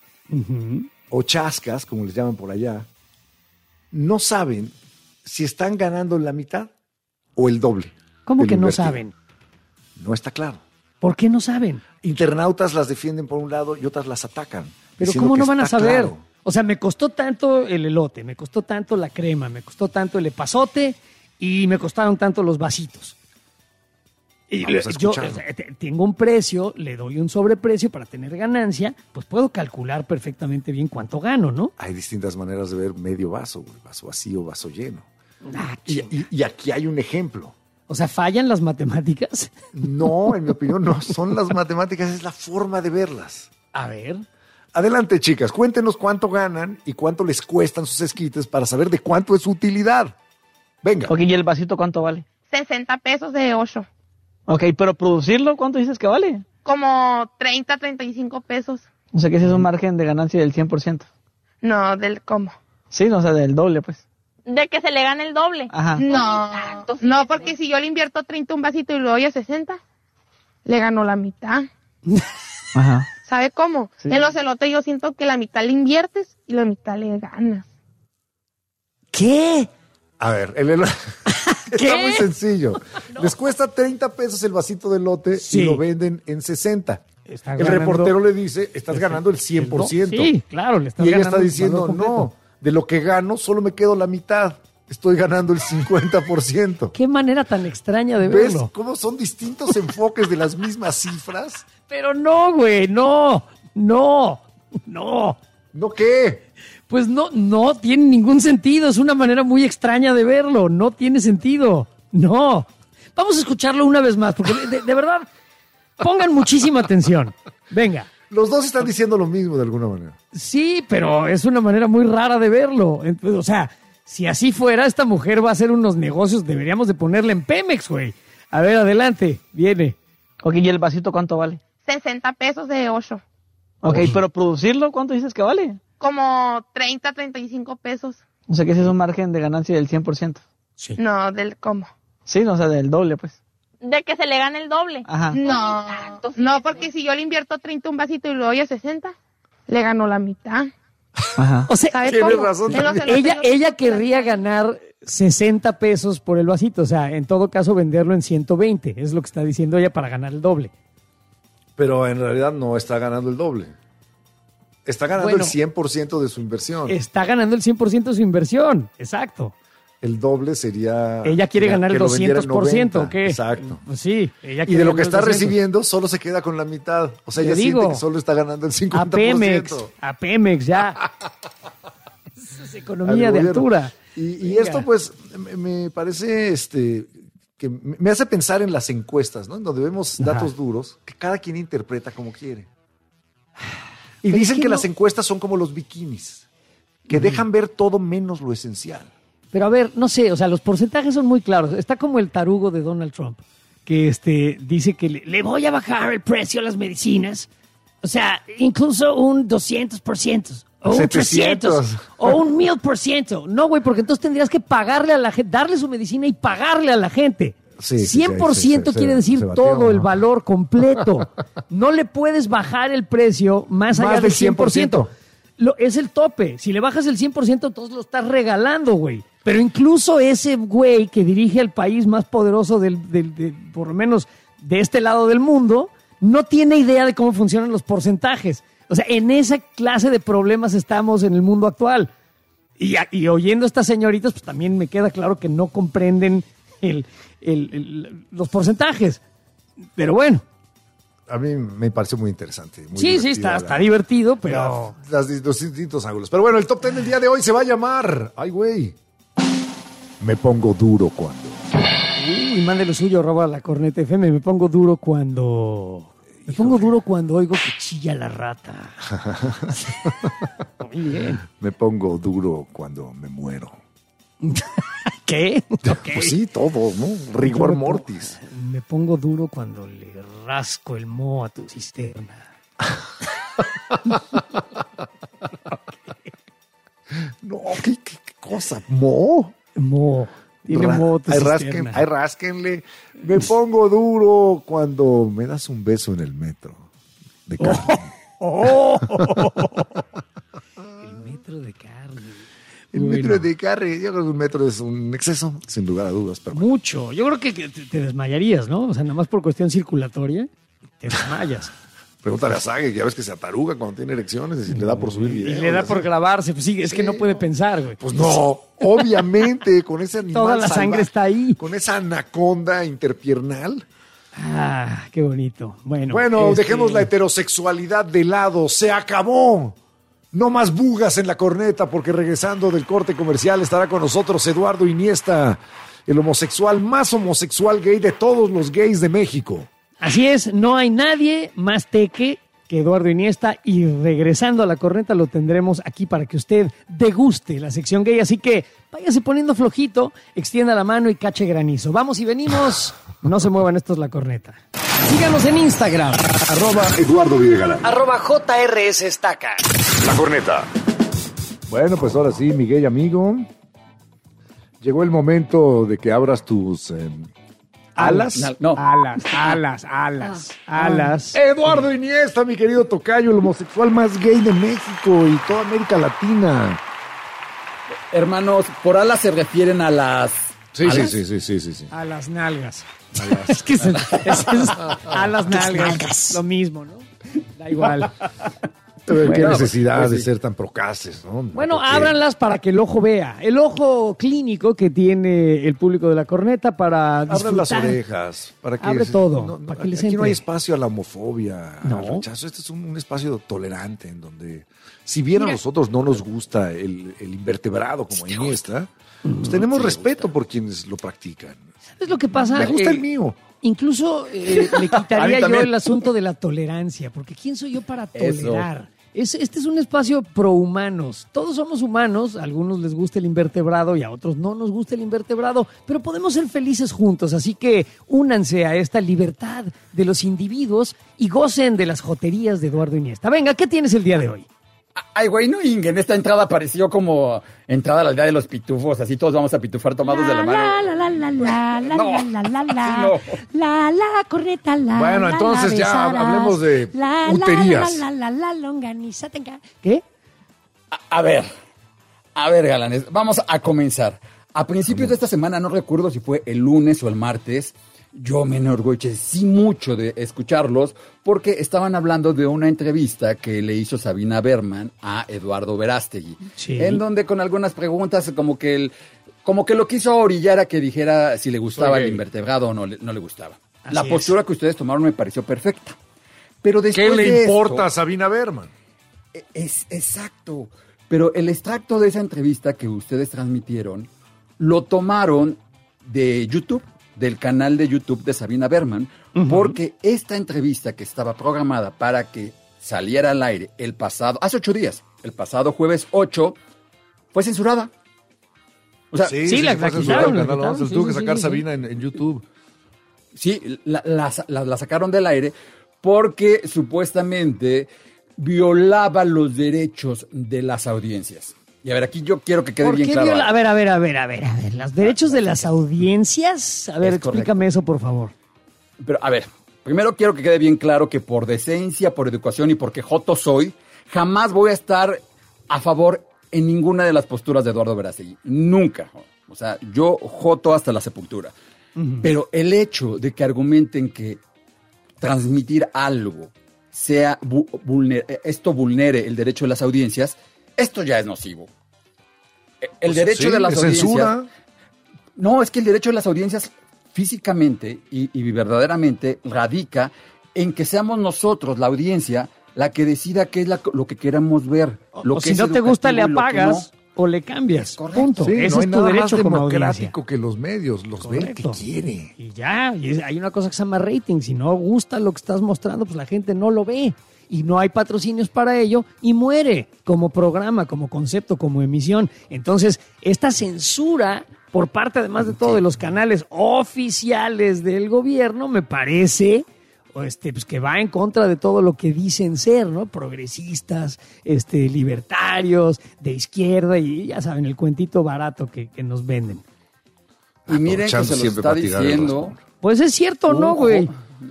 o chascas, como les llaman por allá, no saben si están ganando la mitad o el doble.
¿Cómo
de lo
que no
invertido.
saben?
No está claro.
¿Por qué no saben?
Internautas las defienden por un lado y otras las atacan.
Pero
diciendo
¿cómo
que
no van a
está
saber?
claro.
O sea, me costó tanto el elote, me costó tanto la crema, me costó tanto el epazote y me costaron tanto los vasitos. Y
Vamos a
yo
escucharlo.
tengo un precio, le doy un sobreprecio para tener ganancia, pues puedo calcular perfectamente bien cuánto gano, ¿no?
Hay distintas maneras de ver medio vaso, güey, vaso vacío, vaso lleno.
Ah,
Y aquí hay un ejemplo.
O sea, ¿fallan las matemáticas?
No, en mi opinión, no son las matemáticas, es la forma de verlas.
A ver.
Adelante, chicas, cuéntenos cuánto ganan y cuánto les cuestan sus esquites para saber de cuánto es su utilidad. Venga.
Ok, ¿y el vasito cuánto vale?
60 pesos de 8.
Ok, pero producirlo, ¿cuánto dices que vale?
Como 30, 35 pesos.
O sea que ese es un margen de ganancia del 100%.
No, del cómo.
Sí, no, o sea, del doble, pues.
De que se le gane el doble.
Ajá.
No, porque si yo le invierto 30 un vasito y lo doy a 60, le gano la mitad.
Ajá.
¿Sabe cómo?
Sí.
En los elotes yo siento que la mitad le inviertes y la mitad le ganas.
¿Qué?
A ver, está muy sencillo. Les cuesta 30 pesos el vasito de elote
Sí.
y lo venden en 60.
Está
El
ganando-
reportero le dice, estás ganando el 100%.
Sí, claro, le estás
Y ella
ganando
está
el
diciendo,
valor completo.
no, de lo que gano solo me quedo la mitad. Estoy ganando el 50%.
Qué manera tan extraña de
¿Ves
verlo.
cómo son distintos enfoques de las mismas cifras?
Pero no, güey, no. ¿No
qué?
Pues no tiene ningún sentido. Es una manera muy extraña de verlo. No tiene sentido. No. Vamos a escucharlo una vez más, porque de verdad, pongan muchísima atención. Venga.
Los dos están diciendo lo mismo de alguna manera.
Sí, pero es una manera muy rara de verlo. O sea, si así fuera, esta mujer va a hacer unos negocios, deberíamos de ponerla en Pemex, güey. A ver, adelante, viene.
Ok, ¿y el vasito cuánto vale?
60 pesos de 8.
Ok, pero producirlo, ¿cuánto dices que vale?
Como 30, 35 pesos.
O sea que ese es un margen de ganancia del 100%.
Sí.
No, del cómo.
Sí, no, o sea, del doble, pues.
De que se le gane el doble.
Ajá.
No, porque si yo le invierto 30 un vasito y lo doy a 60, le gano la mitad.
Ajá.
O sea,
¿Sabe
Tienes
cómo?
razón
En los
también.
elotes
ella
yo-
querría ganar 60 pesos por el vasito. O sea, en todo caso, venderlo en 120. Es lo que está diciendo ella para ganar el doble.
Pero en realidad no está ganando el doble. Está ganando
Bueno.
el 100% de su inversión.
Está ganando el 100% de su inversión. Exacto.
El doble sería...
Ella quiere ganar el
que lo vendiera en
200%,
90.
¿o qué?
Exacto.
Pues sí, ella
Y
quiere
de lo que
ganar
está
el 200.
recibiendo, solo se queda con la mitad. O sea,
Te
ella siente
digo,
que solo está ganando el 50%.
A Pemex, ya. Es economía
Al
de
gobierno.
altura.
Y
Venga.
esto, pues, me parece que me hace pensar en las encuestas, ¿no? En donde vemos datos duros que cada quien interpreta como quiere. Y
Pero
dicen
es que
que
no-
las encuestas son como los bikinis, que dejan ver todo menos lo esencial.
Pero a ver, no sé, o sea, los porcentajes son muy claros. Está como el tarugo de Donald Trump, que dice que le voy a bajar el precio a las medicinas. O sea, incluso un 200%, o un
700,
300%, o un 1000%. No, güey, porque entonces tendrías que pagarle a la gente, darle su medicina y pagarle a la gente.
Sí,
100% quiere decir todo el valor completo. No le puedes bajar el precio más allá del 100%. Es el tope. Si le bajas el 100%, entonces lo estás regalando, güey. Pero incluso ese güey que dirige el país más poderoso por lo menos de este lado del mundo, no tiene idea de cómo funcionan los porcentajes. O sea, en esa clase de problemas estamos en el mundo actual. Y oyendo a estas señoritas, pues también me queda claro que no comprenden los porcentajes. Pero bueno.
A mí me pareció muy interesante.
Sí, está divertido, pero...
Los distintos ángulos. Pero bueno, el top 10 del día de hoy se va a llamar... Ay, güey. Me pongo duro cuando...
Y mande lo suyo, @lacorneta FM. Me pongo duro cuando... Me pongo duro cuando oigo que chilla la rata. Muy bien.
Me pongo duro cuando me muero.
¿Qué? Okay.
Pues sí, todo, ¿no? Rigor mortis.
Me pongo duro cuando le rasco el moho a tu cisterna.
No, ¿qué cosa? ¿Moho?
Moho. Tiene moho tu cisterna.
Ay, rásquenle. Me pongo duro cuando me das un beso en el metro de carne.
El metro de carne.
El metro de carne, yo creo que un metro es un exceso, sin lugar a dudas. Pero
mucho. Yo creo que te desmayarías, ¿no? O sea, nada más por cuestión circulatoria, te desmayas.
Pregúntale a Sage, ya ves que se ataruga cuando tiene erecciones y le da por subir videos.
Y le da por grabarse, pues sí, es que no puede pensar, güey.
Pues no, obviamente, con ese animal
toda la sangre está ahí.
Con esa anaconda interpiernal.
Ah, qué bonito. Bueno,
dejemos la heterosexualidad de lado, se acabó. No más bugas en la corneta, porque regresando del corte comercial estará con nosotros Eduardo Iniesta, el homosexual más homosexual gay de todos los gays de México.
Así es, no hay nadie más teque que Eduardo Iniesta, y regresando a la corneta lo tendremos aquí para que usted deguste la sección gay, así que váyase poniendo flojito, extienda la mano y cache granizo. Vamos y venimos, no se muevan, esto es la corneta. Síganos en Instagram,
@Eduardo Videgaray,
@JRS Estaca.
La corneta. Bueno, pues ahora sí, mi gay amigo, llegó el momento de que abras tus... ¿Alas?
No.
Alas.
Eduardo Iniesta, mi querido tocayo, el homosexual más gay de México y toda América Latina.
Hermanos, por alas se refieren a las...
Sí.
A las nalgas. Es que es a las nalgas. Lo mismo, ¿no? Da igual.
Qué necesidad de ser tan procaces, ¿no?
Bueno, ábranlas para que el ojo vea. El ojo clínico que tiene el público de la corneta para disfrutar.
Abran las orejas. Para que
abre todo. Para que les
aquí
entre.
no hay espacio a la homofobia,
No.
al rechazo. Este es un espacio tolerante en donde, si bien a nosotros no nos gusta el invertebrado como Iniesta, pues tenemos respeto por quienes lo practican.
¿Sabes lo que pasa?
Me gusta el mío.
Incluso le quitaría yo
también.
el asunto de la tolerancia, porque ¿quién soy yo para tolerar? Este es un espacio pro humanos. Todos somos humanos, a algunos les gusta el invertebrado y a otros no nos gusta el invertebrado, pero podemos ser felices juntos, así que únanse a esta libertad de los individuos y gocen de las joterías de Eduardo Iniesta. Venga, ¿qué tienes el día de hoy?
Ay, güey, no, Ingen, esta entrada pareció como entrada a la aldea de los pitufos, así todos vamos a pitufar tomados de la mano.
Corneta,
Bueno, entonces ya hablemos de uterías.
Longaniza,
¿Qué?
A ver, galanes, vamos a comenzar. A principios de esta semana, no recuerdo si fue el lunes o el martes, yo me enorgullecí mucho de escucharlos porque estaban hablando de una entrevista que le hizo Sabina Berman a Eduardo Verástegui, en donde con algunas preguntas como que lo quiso orillar a que dijera si le gustaba el invertebrado o no le gustaba. La postura que ustedes tomaron me pareció perfecta. Pero después
¿qué le
de
importa
esto,
a Sabina Berman?
Es exacto. Pero el extracto de esa entrevista que ustedes transmitieron lo tomaron de YouTube, del canal de YouTube de Sabina Berman, porque esta entrevista que estaba programada para que saliera al aire hace 8 días, el pasado jueves 8, fue censurada. O sea,
sí, la quitaron.
Se tuvo que sacar Sabina en YouTube.
Sí, la sacaron del aire porque supuestamente violaba los derechos de las audiencias. Y a ver, aquí yo quiero que quede bien claro.
A ver, los derechos de las audiencias. A ver, explícame eso, por favor.
Pero, a ver, primero quiero que quede bien claro que por decencia, por educación y porque joto soy, jamás voy a estar a favor en ninguna de las posturas de Eduardo Verástegui. Nunca. O sea, yo joto hasta la sepultura. Uh-huh. Pero el hecho de que argumenten que transmitir algo esto vulnere el derecho de las audiencias, esto ya es nocivo. El derecho de las audiencias... Censura. No, es que el derecho de las audiencias físicamente y verdaderamente radica en que seamos nosotros, la audiencia, la que decida qué es lo que queramos ver.
Si no te gusta, le apagas o le cambias. Punto.
Sí,
ese
no
es tu derecho como audiencia.
Democrático que los medios los ven el que quiere.
Y ya, hay una cosa que se llama rating. Si no gusta lo que estás mostrando, pues la gente no lo ve. Y no hay patrocinios para ello y muere como programa, como concepto, como emisión. Entonces, esta censura por parte, además de todo, de los canales oficiales del gobierno, me parece pues que va en contra de todo lo que dicen ser, ¿no? Progresistas, libertarios, de izquierda, y ya saben, el cuentito barato que nos venden.
Y miren que se los está diciendo.
Pues es cierto, ¿no, güey?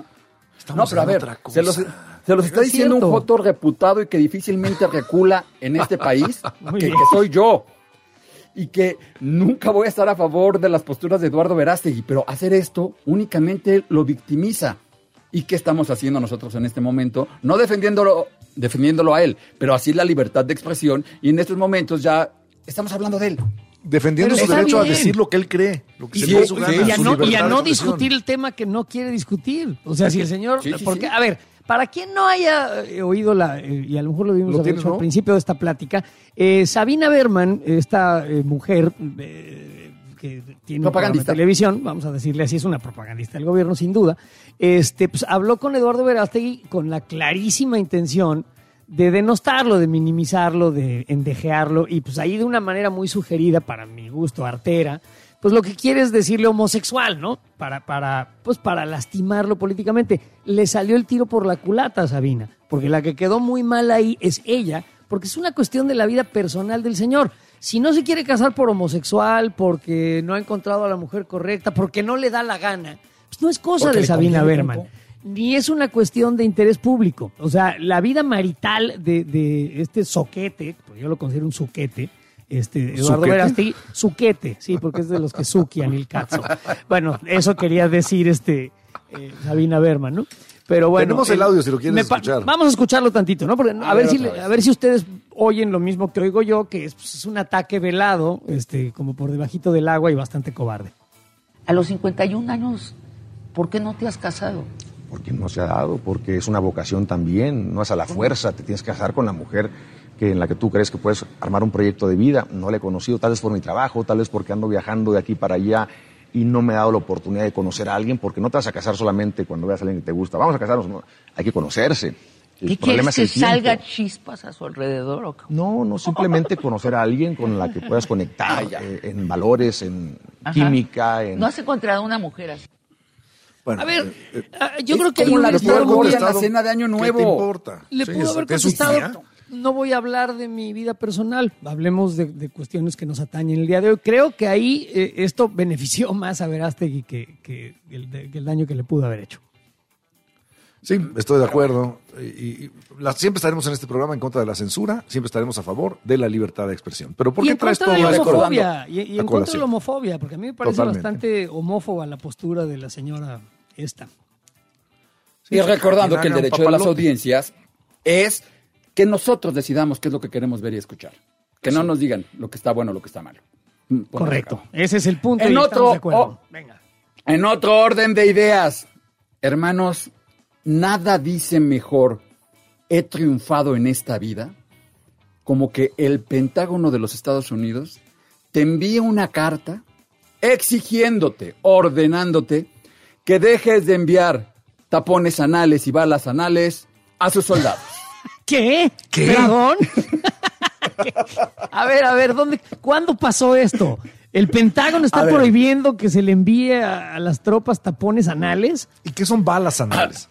No, pero a ver, se los está diciendo un joto reputado y que difícilmente recula en este país, que soy yo. Y que nunca voy a estar a favor de las posturas de Eduardo Verástegui, pero hacer esto únicamente lo victimiza. ¿Y qué estamos haciendo nosotros en este momento? No defendiéndolo a él, pero así la libertad de expresión, y en estos momentos ya estamos hablando de él.
Defendiendo su derecho a decir lo que él cree, lo que se le dé su gana,
y a no discutir el tema que no quiere discutir. O sea, si el señor... A ver, para quien no haya oído y a lo mejor lo vimos al principio de esta plática, Sabina Berman, esta mujer que tiene un programa de televisión, vamos a decirle así, es una propagandista del gobierno, sin duda, pues habló con Eduardo Verástegui con la clarísima intención de denostarlo, de minimizarlo, de endejearlo, y pues ahí de una manera muy sugerida, para mi gusto, artera, pues lo que quiere es decirle homosexual, ¿no? Para lastimarlo políticamente. Le salió el tiro por la culata a Sabina, porque la que quedó muy mal ahí es ella, porque es una cuestión de la vida personal del señor. Si no se quiere casar por homosexual, porque no ha encontrado a la mujer correcta, porque no le da la gana, pues no es cosa de Sabina Berman. Ni es una cuestión de interés público. O sea, la vida marital de este soquete, porque yo lo considero un soquete, Eduardo Verástegui, suquete, sí, porque es de los que suquian el cazo. Bueno, eso quería decir Sabina Berman, ¿no? Pero bueno,
tenemos el audio si lo quieren escuchar.
Vamos a escucharlo tantito, ¿no? Porque a ver si ustedes oyen lo mismo que oigo yo, que es un ataque velado, como por debajito del agua y bastante cobarde.
A los 51 años, ¿por qué no te has casado?
Porque no se ha dado, porque es una vocación también, no es a la fuerza, te tienes que casar con la mujer en la que tú crees que puedes armar un proyecto de vida. No la he conocido, tal vez por mi trabajo, tal vez porque ando viajando de aquí para allá y no me he dado la oportunidad de conocer a alguien, porque no te vas a casar solamente cuando veas a alguien que te gusta. Vamos a casarnos, no, hay que conocerse.
¿Y quieres que salga chispas a su alrededor o qué?
No, simplemente conocer a alguien con la que puedas conectar en valores, en química.
¿No has encontrado una mujer así?
Bueno, a ver, yo creo que
hay un estado en la cena de Año Nuevo.
¿Qué te importa?
Le pudo haber contestado. No voy a hablar de mi vida personal, hablemos de cuestiones que nos atañen el día de hoy. Creo que ahí esto benefició más a Verástegui que el daño que le pudo haber hecho.
Sí, estoy de acuerdo. Siempre estaremos en este programa en contra de la censura, siempre estaremos a favor de la libertad de expresión. Pero ¿por qué traes todo
esto? Y en contra de la homofobia, porque a mí me parece bastante homófoba la postura de la señora esta.
Sí, y recordando que el derecho de las audiencias es que nosotros decidamos qué es lo que queremos ver y escuchar. Que no nos digan lo que está bueno o lo que está malo.
Correcto. Ese es el punto.
En otro orden de ideas, hermanos, nada dice mejor he triunfado en esta vida como que el Pentágono de los Estados Unidos te envía una carta exigiéndote, ordenándote que dejes de enviar tapones anales y balas anales a sus soldados.
¿Qué? ¿Perdón? A ver, ¿cuándo pasó esto? El Pentágono está prohibiendo que se le envíe a las tropas tapones anales.
¿Y qué son balas anales?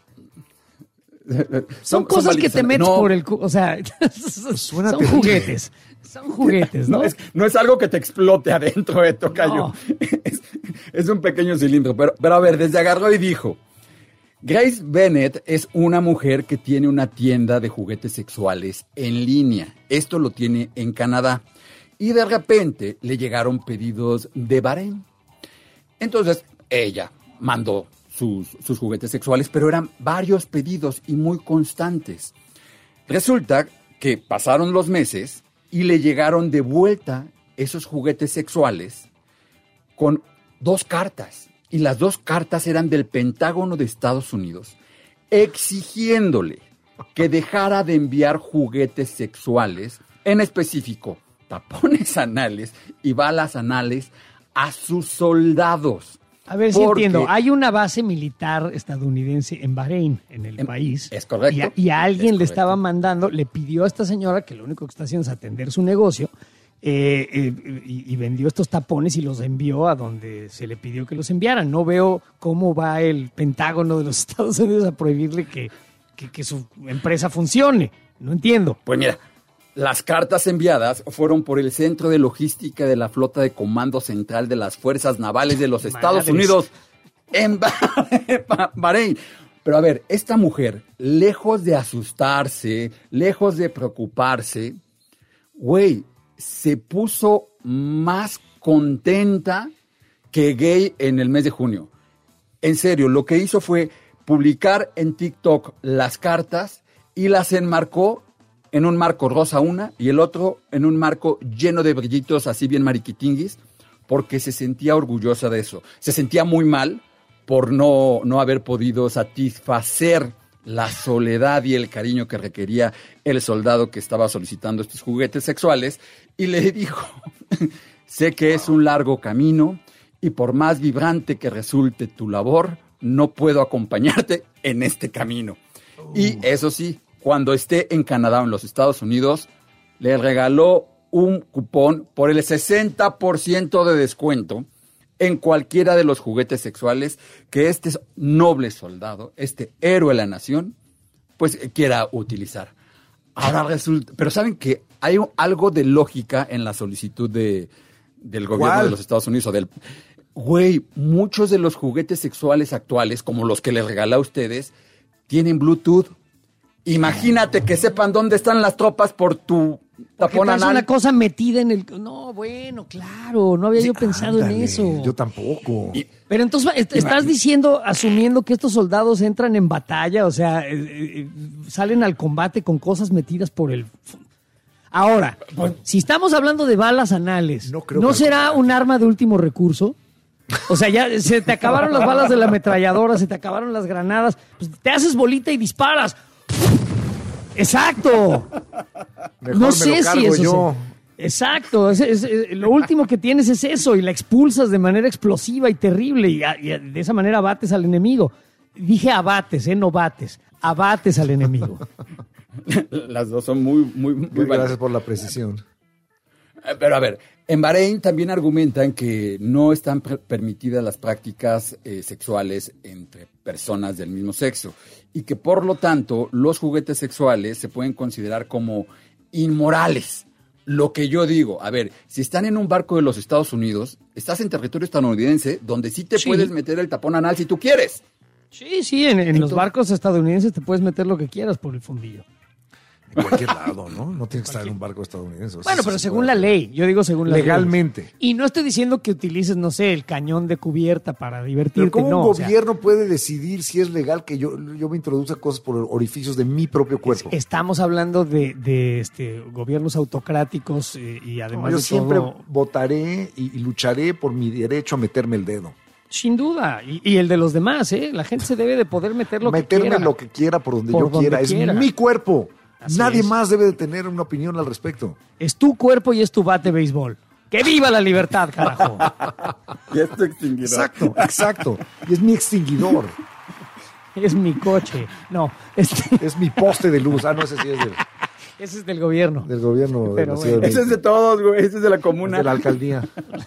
Son cosas que te metes por el... O sea,
Suena
son
terrible.
juguetes. Son juguetes, ¿no?
No es algo que te explote adentro, tocayo.
No.
Es un pequeño cilindro. Pero a ver, desde agarró y dijo... Grace Bennett es una mujer que tiene una tienda de juguetes sexuales en línea. Esto lo tiene en Canadá. Y de repente le llegaron pedidos de Bahrein. Entonces ella mandó sus juguetes sexuales, pero eran varios pedidos y muy constantes. Resulta que pasaron los meses y le llegaron de vuelta esos juguetes sexuales con 2 cartas. Y las 2 cartas eran del Pentágono de Estados Unidos, exigiéndole que dejara de enviar juguetes sexuales, en específico tapones anales y balas anales, a sus soldados.
A ver si entiendo. Hay una base militar estadounidense en Bahrein, en el país.
Es correcto.
Y a alguien le estaba mandando, le pidió a esta señora que lo único que está haciendo es atender su negocio. Y vendió estos tapones y los envió a donde se le pidió que los enviaran. No veo cómo va el Pentágono de los Estados Unidos a prohibirle que su empresa funcione. No entiendo.
Pues mira, las cartas enviadas fueron por el Centro de Logística de la Flota de Comando Central de las Fuerzas Navales de los Estados Unidos en Bahrein. Pero a ver, esta mujer, lejos de asustarse, lejos de preocuparse, güey, se puso más contenta que gay en el mes de junio. En serio, lo que hizo fue publicar en TikTok las cartas y las enmarcó en un marco rosa una y el otro en un marco lleno de brillitos así bien mariquitinguis, porque se sentía orgullosa de eso. Se sentía muy mal por no haber podido satisfacer la soledad y el cariño que requería el soldado que estaba solicitando estos juguetes sexuales, y le dijo, sé que es un largo camino y por más vibrante que resulte tu labor, no puedo acompañarte en este camino. Y eso sí, cuando esté en Canadá o en los Estados Unidos, le regaló un cupón por el 60% de descuento en cualquiera de los juguetes sexuales que este noble soldado, este héroe de la nación, pues quiera utilizar. Ahora resulta, pero saben que hay algo de lógica en la solicitud del gobierno de los Estados Unidos. Güey, muchos de los juguetes sexuales actuales, como los que les regalé a ustedes, tienen Bluetooth. Imagínate que sepan dónde están las tropas por tu tapón anal.
Es una cosa metida en el... No, bueno, claro, no había yo pensado en eso.
Yo tampoco.
Pero entonces, ¿estás diciendo, asumiendo que estos soldados entran en batalla? O sea, salen al combate con cosas metidas por el... Ahora, si estamos hablando de balas anales, ¿no será un arma de último recurso? O sea, ya se te acabaron las balas de la ametralladora, se te acabaron las granadas, pues te haces bolita y disparas. ¡Exacto!
Mejor
no
me
sé
lo cargo
si eso
yo.
Exacto, lo último que tienes es eso y la expulsas de manera explosiva y terrible y de esa manera abates al enemigo. Dije abates, no bates, abates al enemigo.
Las dos son muy
gracias por la precisión.
Pero a ver, en Bahrein también argumentan que no están permitidas las prácticas sexuales entre personas del mismo sexo y que por lo tanto los juguetes sexuales se pueden considerar como inmorales. Lo que yo digo, a ver, si están en un barco de los Estados Unidos, estás en territorio estadounidense donde sí te puedes meter el tapón anal si tú quieres.
Sí, en los barcos estadounidenses te puedes meter lo que quieras por el fundillo.
En cualquier lado, ¿no? No tienes que estar en un barco estadounidense.
Bueno, pero según la ley, yo digo según la ley.
Legalmente.
Y no estoy diciendo que utilices, no sé, el cañón de cubierta para divertirte.
Pero ¿cómo un gobierno puede decidir si es legal que yo me introduzca cosas por orificios de mi propio cuerpo?
Estamos hablando de gobiernos autocráticos y además
yo
de
siempre
todo...
votaré y lucharé por mi derecho a meterme el dedo.
Sin duda, y el de los demás, ¿eh? La gente se debe de poder meter lo que quiera.
Meterme lo que quiera por donde yo quiera. Es mi cuerpo. Nadie más debe de tener una opinión al respecto.
Es tu cuerpo y es tu bate de béisbol. ¡Que viva la libertad, carajo!
Y es tu extinguidor.
Exacto. Y es mi extinguidor.
Es mi coche. No.
Es mi poste de luz. No, ese sí es
ese es del gobierno.
Del gobierno de la Ciudad de México.
Ese es de todos, güey. Ese es de la comuna.
Es de la alcaldía.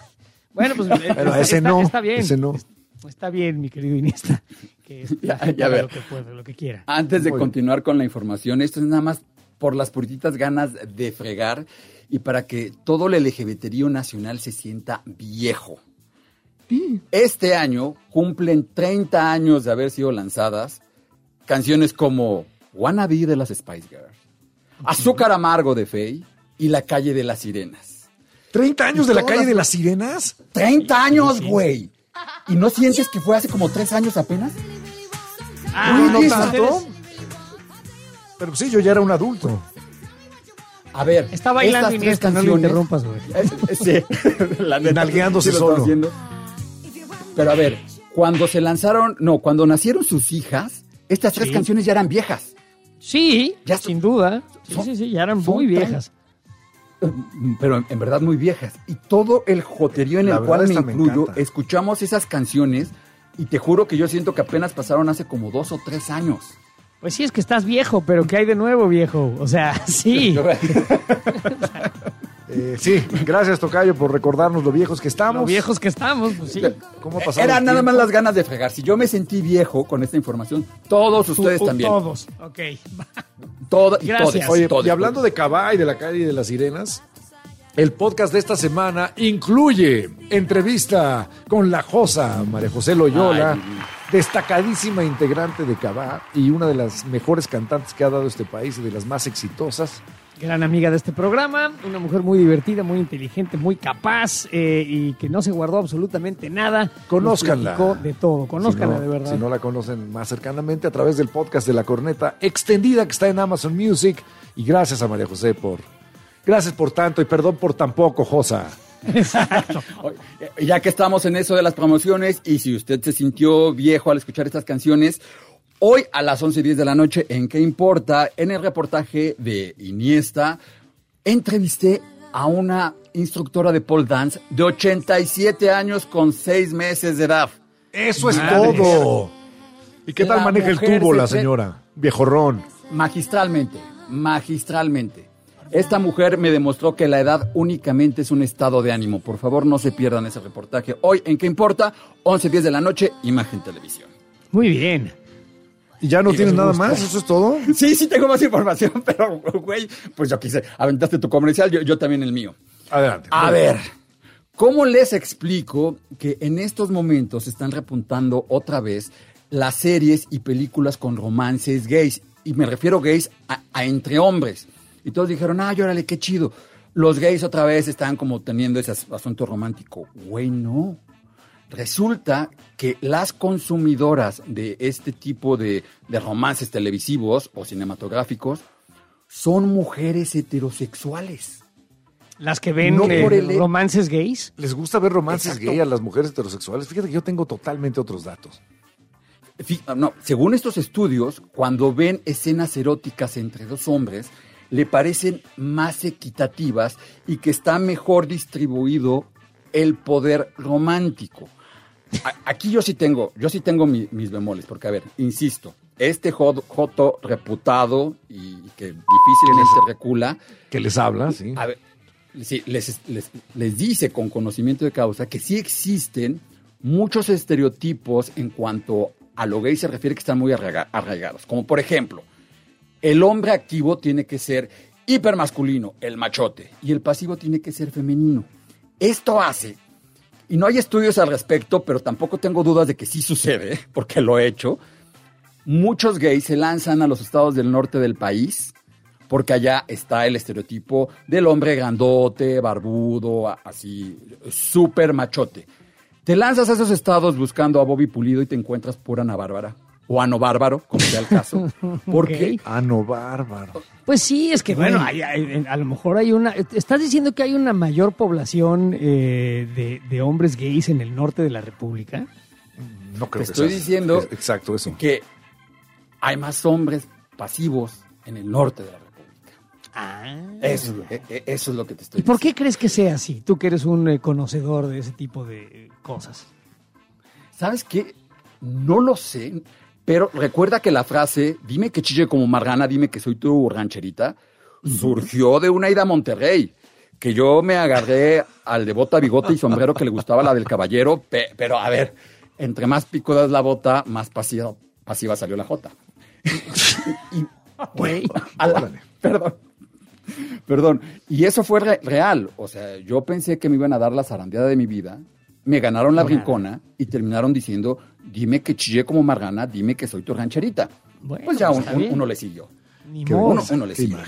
Bueno, pues
pero ese no.
Está bien.
Ese no.
Está bien, mi querido Iniesta. Que
ya ver.
Lo que pueda, lo que quiera.
Antes de continuar con la información, esto es nada más por las purititas ganas de fregar y para que todo el LGBTío nacional se sienta viejo. Este año cumplen 30 años de haber sido lanzadas canciones como Wanna Be de las Spice Girls, Azúcar Amargo de Faye y La Calle de las Sirenas.
¿30 años de La Calle de las Sirenas?
30 años, güey. ¿Y no sientes que fue hace como 3 años apenas?
¿No tanto? Pero sí, yo ya era un adulto.
A ver,
está bailando Iniesta, no lo interrumpas, güey.
Sí,
nalgueándose solo.
Pero a ver, cuando nacieron sus hijas, estas 3 canciones ya eran viejas.
Sí, ya sin duda. Sí, ya eran muy viejas.
Pero en verdad muy viejas. Y todo el joterío en el cual me incluyo, escuchamos esas canciones y te juro que yo siento que apenas pasaron hace como 2 o 3 años.
Pues sí, es que estás viejo, pero ¿qué hay de nuevo, viejo? O sea, sí.
Sí, gracias, tocayo, por recordarnos lo viejos que estamos.
Lo viejos que estamos, pues sí.
¿Cómo ha pasado
Eran nada más las ganas de fregar. Si yo me sentí viejo con esta información, todos ustedes también.
Todos, ok.
Gracias.
Oye, y hablando de Cabá y de La Calle de las Sirenas, el podcast de esta semana incluye entrevista con la Josa, María José Loyola, destacadísima integrante de Cabá y una de las mejores cantantes que ha dado este país y de las más exitosas.
Gran amiga de este programa, una mujer muy divertida, muy inteligente, muy capaz y que no se guardó absolutamente nada.
Conózcanla.
De todo, conózcanla de verdad.
Si no la conocen más cercanamente a través del podcast de La Corneta Extendida que está en Amazon Music. Y gracias a María José gracias por tanto y perdón por tan poco, Josa.
Exacto.
Ya que estamos en eso de las promociones y si usted se sintió viejo al escuchar estas canciones, hoy a las 11:10 de la noche, ¿en qué importa? En el reportaje de Iniesta, entrevisté a una instructora de pole dance de 87 años con 6 meses de edad.
¡Eso es todo! ¿Y qué tal maneja el tubo la señora? Viejorrón.
Magistralmente. Esta mujer me demostró que la edad únicamente es un estado de ánimo. Por favor, no se pierdan ese reportaje. Hoy, ¿en qué importa? 11:10 de la noche, Imagen Televisión.
Muy bien.
¿Y ya no tienes nada más? ¿Eso es todo?
Sí, tengo más información, pero, güey, pues yo quise. Aventaste tu comercial, yo también el mío.
Adelante.
A ver, ¿cómo les explico que en estos momentos están repuntando otra vez las series y películas con romances gays? Y me refiero gays a entre hombres. Y todos dijeron, órale, qué chido. Los gays otra vez están como teniendo ese asunto romántico. Güey, no. Resulta que las consumidoras de este tipo de romances televisivos o cinematográficos son mujeres heterosexuales.
¿Las que ven romances gays?
¿Les gusta ver romances gay a las mujeres heterosexuales? Fíjate que yo tengo totalmente otros datos.
No, según estos estudios, cuando ven escenas eróticas entre 2 hombres, le parecen más equitativas y que está mejor distribuido el poder romántico. Aquí yo sí tengo mis bemoles, porque a ver, insisto, este joto reputado y que difícilmente recula.
Que les habla, sí.
A ver, sí, les dice con conocimiento de causa que sí existen muchos estereotipos en cuanto a lo gay se refiere que están muy arraigados. Como por ejemplo, el hombre activo tiene que ser hipermasculino, el machote, y el pasivo tiene que ser femenino. Esto hace, y no hay estudios al respecto, pero tampoco tengo dudas de que sí sucede, porque lo he hecho, muchos gays se lanzan a los estados del norte del país, porque allá está el estereotipo del hombre grandote, barbudo, así, súper machote. Te lanzas a esos estados buscando a Bobby Pulido y te encuentras pura Ana Bárbara. O Ano Bárbaro, como sea el caso. ¿Por qué?
Ano Bárbaro.
Pues sí, es que bueno, a lo mejor hay una... ¿Estás diciendo que hay una mayor población de hombres gays en el norte de la República?
No creo que
estoy diciendo
exacto eso.
Que hay más hombres pasivos en el norte de la República. Eso es lo que te estoy diciendo.
¿Y por qué crees que sea así? Tú que eres un conocedor de ese tipo de cosas.
¿Sabes qué? No lo sé. Pero recuerda que la frase, dime que chille como marrana, dime que soy tu rancherita, surgió de una ida a Monterrey. que yo me agarré al de bota, bigote y sombrero que le gustaba la del caballero, pero a ver, entre más picuda es la bota, más pasiva salió la jota. Perdón. Y eso fue real. O sea, yo pensé que me iban a dar la zarandeada de mi vida. Me ganaron la brincona y terminaron diciendo, dime que chillé como marrana, dime que soy tu rancherita.
Bueno,
pues ya uno le siguió. Uno le siguió.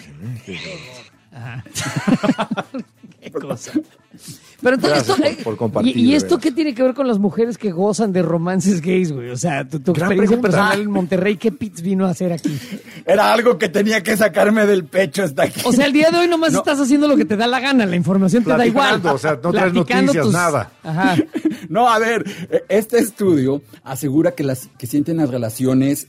Qué cosa. Pero entonces,
por compartir,
¿y esto qué tiene que ver con las mujeres que gozan de romances gays, güey? O sea, tu experiencia personal en Monterrey, ¿qué pits vino a hacer aquí?
Era algo que tenía que sacarme del pecho hasta aquí.
O sea, el día de hoy nomás estás haciendo lo que te da la gana, la información te da igual.
O sea, no traes noticias, nada.
Ajá.
No, a ver, este estudio asegura que sienten las relaciones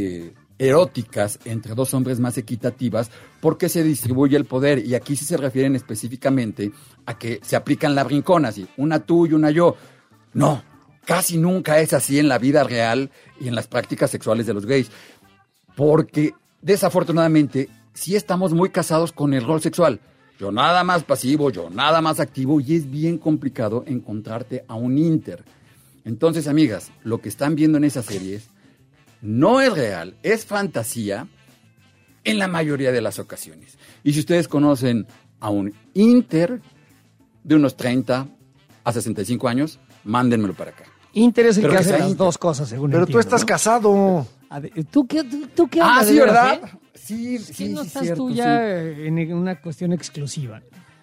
eróticas entre dos hombres más equitativas porque se distribuye el poder, y aquí sí se refieren específicamente a que se aplican la brincona, así, una tú y una yo. No, casi nunca es así en la vida real y en las prácticas sexuales de los gays, porque desafortunadamente sí estamos muy casados con el rol sexual. Yo nada más pasivo, yo nada más activo, y es bien complicado encontrarte a un inter. Entonces, amigas, lo que están viendo en esas series no es real, es fantasía en la mayoría de las ocasiones. Y si ustedes conocen a un inter de unos 30 a 65 años, mándenmelo para acá.
Inter es el que hace las dos cosas, según
Pero
entiendo,
tú estás
¿no?
casado.
¿Tú qué
Ah, sí, ¿verdad?
Sí, no estás
cierto,
tú ya en una cuestión exclusiva.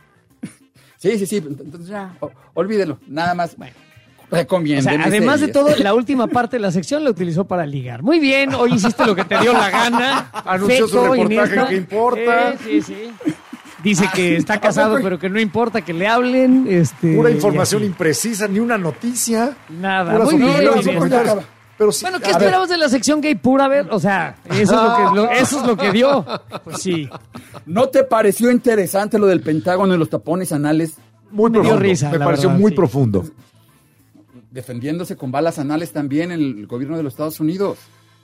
Sí. Entonces ya, olvídelo. Nada más. Bueno. Recomienden.
O sea, además de todo, la última parte de la sección la utilizó para ligar. Muy bien, hoy hiciste lo que te dio la gana.
Anunció su reportaje que importa.
Sí. Dice que está casado, pero que no importa que le hablen.
Pura información imprecisa, ni una noticia.
Nada. Muy bien.
Pero sí,
bueno, ¿qué esperabas de la sección gay pura? A ver, o sea, eso es lo que dio. Pues sí.
¿No te pareció interesante lo del Pentágono y los tapones anales?
Muy profundo. Me pareció muy profundo.
Defendiéndose con balas anales también en el gobierno de los Estados Unidos.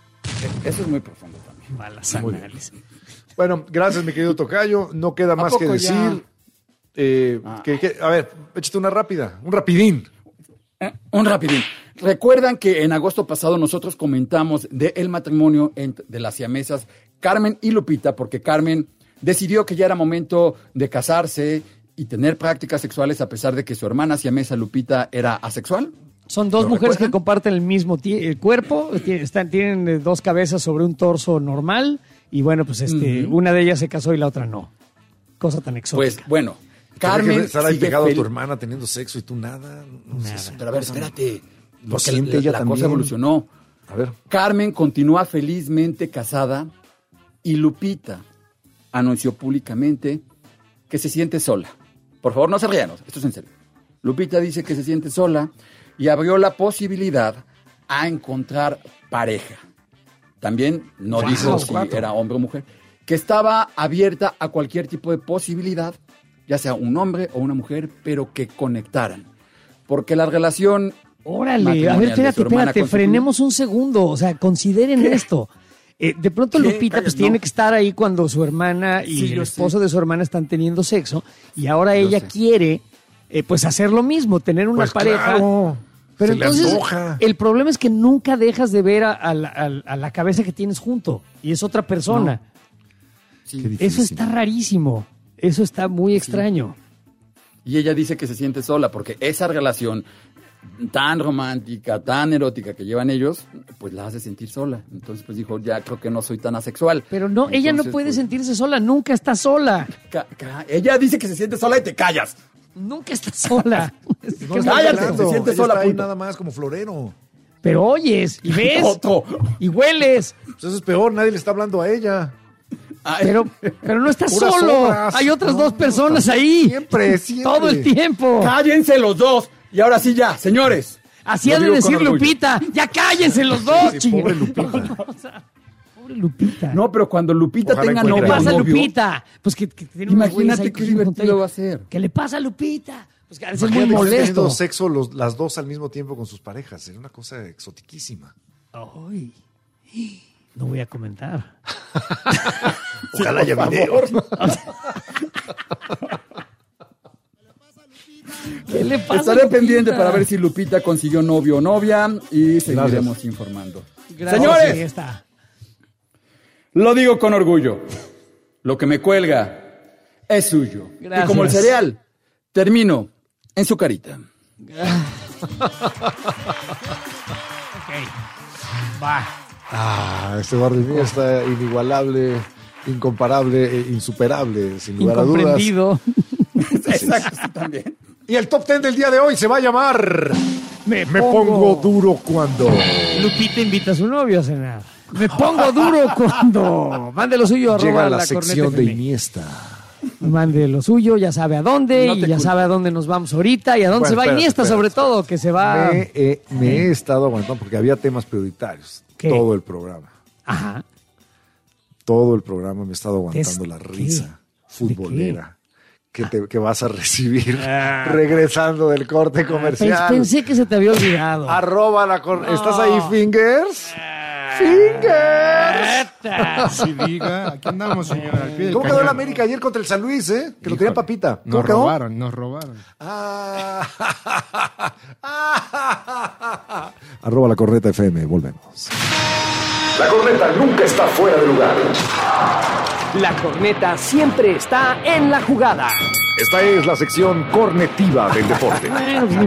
Eso es muy profundo también.
Balas anales.
Bueno, gracias, mi querido tocayo. No queda más que decir. A ver, échate una rápida, un rapidín.
Un rapidín. Recuerdan que en agosto pasado nosotros comentamos del matrimonio de las siamesas Carmen y Lupita, porque Carmen decidió que ya era momento de casarse y tener prácticas sexuales a pesar de que su hermana siamesa Lupita era asexual.
Son dos mujeres que comparten el mismo cuerpo, tienen dos cabezas sobre un torso normal, y bueno, pues una de ellas se casó y la otra no. Cosa tan exótica.
Pues bueno, Carmen
estar ahí pegado a tu hermana teniendo sexo y tú nada.
Pero a ver, espérate.
Lo siente ella también.
La cosa evolucionó.
A ver.
Carmen continúa felizmente casada y Lupita anunció públicamente que se siente sola. Por favor, no se rían, esto es en serio. Lupita dice que se siente sola y abrió la posibilidad a encontrar pareja. También no dijo si era hombre o mujer, que estaba abierta a cualquier tipo de posibilidad, ya sea un hombre o una mujer, pero que conectaran. Porque la relación...
Órale, a ver, espérate, frenemos un segundo, o sea, consideren esto. De pronto Lupita pues tiene que estar ahí cuando su hermana y el esposo de su hermana están teniendo sexo, y ahora ella quiere pues hacer lo mismo, tener una pareja. Claro. Pero entonces el problema es que nunca dejas de ver a la cabeza que tienes junto, y es otra persona. No. Sí. Eso está rarísimo, eso está muy extraño.
Y ella dice que se siente sola porque esa relación tan romántica, tan erótica que llevan ellos, pues la hace sentir sola. Entonces pues dijo, ya creo que no soy tan asexual.
Pero no, ella no puede sentirse sola, nunca está sola.
Ella dice que se siente sola y te callas.
Nunca está sola.
Cállate, se siente sola.
Está ahí nada más como florero.
Pero oyes, y ves, y hueles.
Pues eso es peor, nadie le está hablando a ella.
Pero no estás solo.
Obras.
Hay otras dos personas ahí.
Siempre.
Todo el tiempo.
Cállense los dos. Y ahora sí ya, señores.
Así ha de decir Lupita. Ya cállense los dos,
pobre Lupita.
Pobre Lupita.
No, pero cuando Lupita tenga novio.
¿Qué le pasa a Lupita? Pues que tiene
imagínate qué divertido va a ser.
¿Qué le pasa a Lupita? Pues que es muy molesto.
Teniendo sexo las dos al mismo tiempo con sus parejas. Sería una cosa exotiquísima.
Ay. No voy a comentar.
Ojalá haya video.
¿Qué le pasa?
Estaré
Lupita?
pendiente para ver si Lupita consiguió novio o novia y seguiremos informando.
Gracias.
Señores,
Sí, está.
lo digo con orgullo. Lo que me cuelga es suyo.
Gracias.
Y como el cereal, termino en su carita.
Va.
Este bar de Iniesta, inigualable, incomparable, insuperable, sin lugar a dudas.
Incomprendido.
Exacto, sí, también.
Y el top 10 del día de hoy se va a llamar Me pongo duro cuando.
Lupita invita a su novio a cenar. Me pongo duro cuando. Mande lo suyo,
Llega
arroba
la sección
Corneta
de
FM.
Iniesta.
Mande lo suyo, ya sabe a dónde
No
y
te
ya
culpo.
sabe a dónde nos vamos ahorita y a dónde
Bueno,
se va
espérate,
Iniesta,
espérate,
sobre
espérate.
todo, que se va.
Me he estado aguantando porque había temas prioritarios.
¿Qué?
Todo el programa.
Ajá.
Todo el programa me he estado aguantando
¿Qué?
la risa futbolera que vas a recibir regresando del corte comercial.
Pensé que se te había olvidado.
Arroba ¿Estás ahí, Fingers? ¡Fingers!
Sí, diga, aquí andamos, señor. Al pie del
¿Cómo quedó
cañón.
el América ayer contra el San Luis, Que lo
Híjole,
tenía papita. ¿Cómo
Nos
quedó?
robaron.
Arroba la Corneta FM, volvemos.
La corneta nunca está fuera de lugar.
La corneta siempre está en la jugada.
Esta es la sección cornetiva del deporte.
Bueno, pues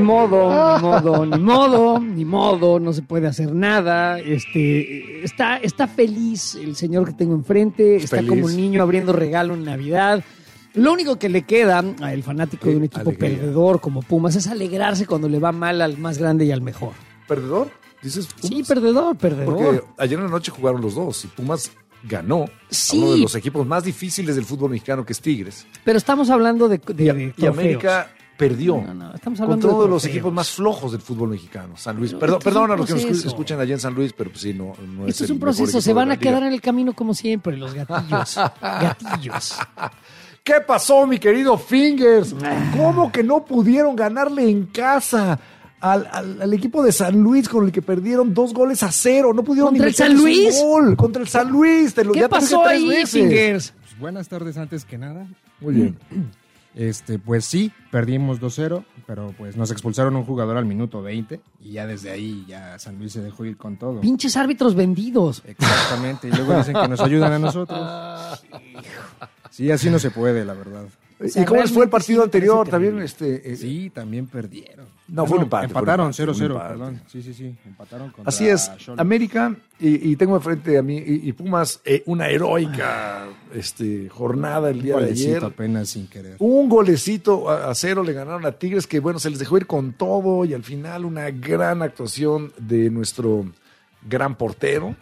ni modo, no se puede hacer nada. Está feliz el señor que tengo enfrente, está
Feliz.
como un niño abriendo regalo en Navidad. Lo único que le queda al fanático de un equipo
alegría.
perdedor como Pumas es alegrarse cuando le va mal al más grande y al mejor.
¿Perdedor? ¿Dices Pumas?
Sí, perdedor.
Porque ayer en la noche jugaron los dos y Pumas ganó
Sí.
a uno de los equipos más difíciles del fútbol mexicano, que es Tigres.
Pero estamos hablando de
Y
trofeos.
América perdió
No, estamos hablando
contra uno de
de
los
trofeos.
equipos más flojos del fútbol mexicano, San Luis.
Pero
Perdón a los
esto
que
es un
nos
proceso.
escuchan allá en San Luis, pero pues sí, no es
Esto es
el
un
mejor
proceso,
equipo
se
de
van
la
a quedar
liga.
en el camino como siempre, los gatillos. Gatillos.
¿Qué pasó, mi querido Fingers? ¿Cómo que no pudieron ganarle en casa al equipo de San Luis, con el que perdieron 2-0? No pudieron
¿Contra
ni
el San
meterles un
Luis?
gol. Contra el San Luis.
¿Qué
ya te dije
pasó
3
ahí,
veces.
Fingers?
Pues buenas tardes antes que nada.
Muy bien.
Pues sí, perdimos 2-0, pero pues nos expulsaron un jugador al minuto 20 y ya desde ahí ya San Luis se dejó ir con todo.
Pinches árbitros vendidos.
Exactamente, y luego dicen que nos ayudan a nosotros. Sí, así no se puede, la verdad.
¿Y cómo les fue el partido anterior? También
Sí, también perdieron.
No, fue un empate.
Empataron
fue un
0-0,
empate.
perdón. Sí, empataron contra
Así es,
Xolos.
América, y tengo enfrente a mí, y Pumas, una heroica jornada el día de
Golecito
ayer.
apenas sin querer.
Un golecito a 0 le ganaron a Tigres, que bueno, se les dejó ir con todo, y al final una gran actuación de nuestro gran portero.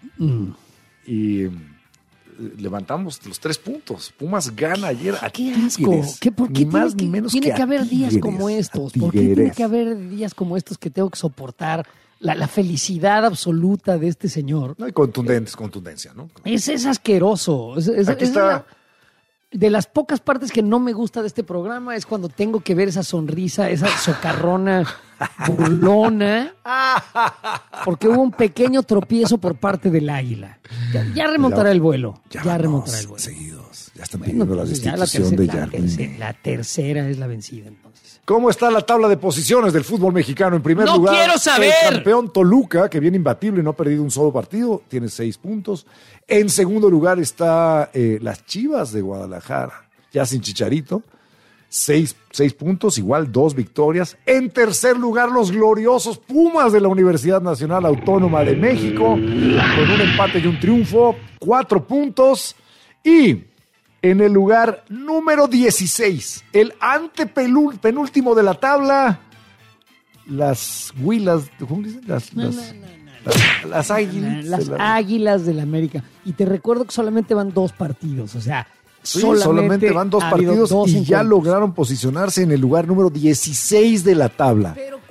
Y levantamos los 3 puntos. Pumas gana ayer a
¡Qué
Tigres.
asco! ¿Por qué
Ni más ni menos
tiene que
a
haber días
Tigres,
como
a
estos? ¿Por qué tiene
Tigres.
que haber días como estos que tengo que soportar la felicidad absoluta de este señor?
No hay contundencia, ¿no?
Es asqueroso. Es
Aquí está.
de las pocas partes que no me gusta de este programa es cuando tengo que ver esa sonrisa, esa socarrona burlona, porque hubo un pequeño tropiezo por parte del Águila. Ya remontará el vuelo. Ya remontará el vuelo.
Seguidos. Ya están
Bueno,
pidiendo la
pues ya
destitución de Jardine.
la tercera es la vencida, entonces.
¿Cómo está la tabla de posiciones del fútbol mexicano? En primer
¡No
lugar,
quiero saber!
el campeón Toluca, que viene imbatible y no ha perdido un solo partido, tiene 6 puntos. En segundo lugar está las Chivas de Guadalajara, ya sin Chicharito, 6 puntos, igual 2 victorias. En tercer lugar, los gloriosos Pumas de la Universidad Nacional Autónoma de México, con un empate y un triunfo, 4 puntos. Y en el lugar número 16, el antepenúltimo de la tabla, las Huilas, ¿cómo dicen? Las Águilas.
Las Águilas del América. Y te recuerdo que solamente van 2 partidos, o sea,
Sí, solamente van 2
ha habido
partidos
2
y ya
encuentros.
lograron posicionarse en el lugar número 16 de la tabla.
Pero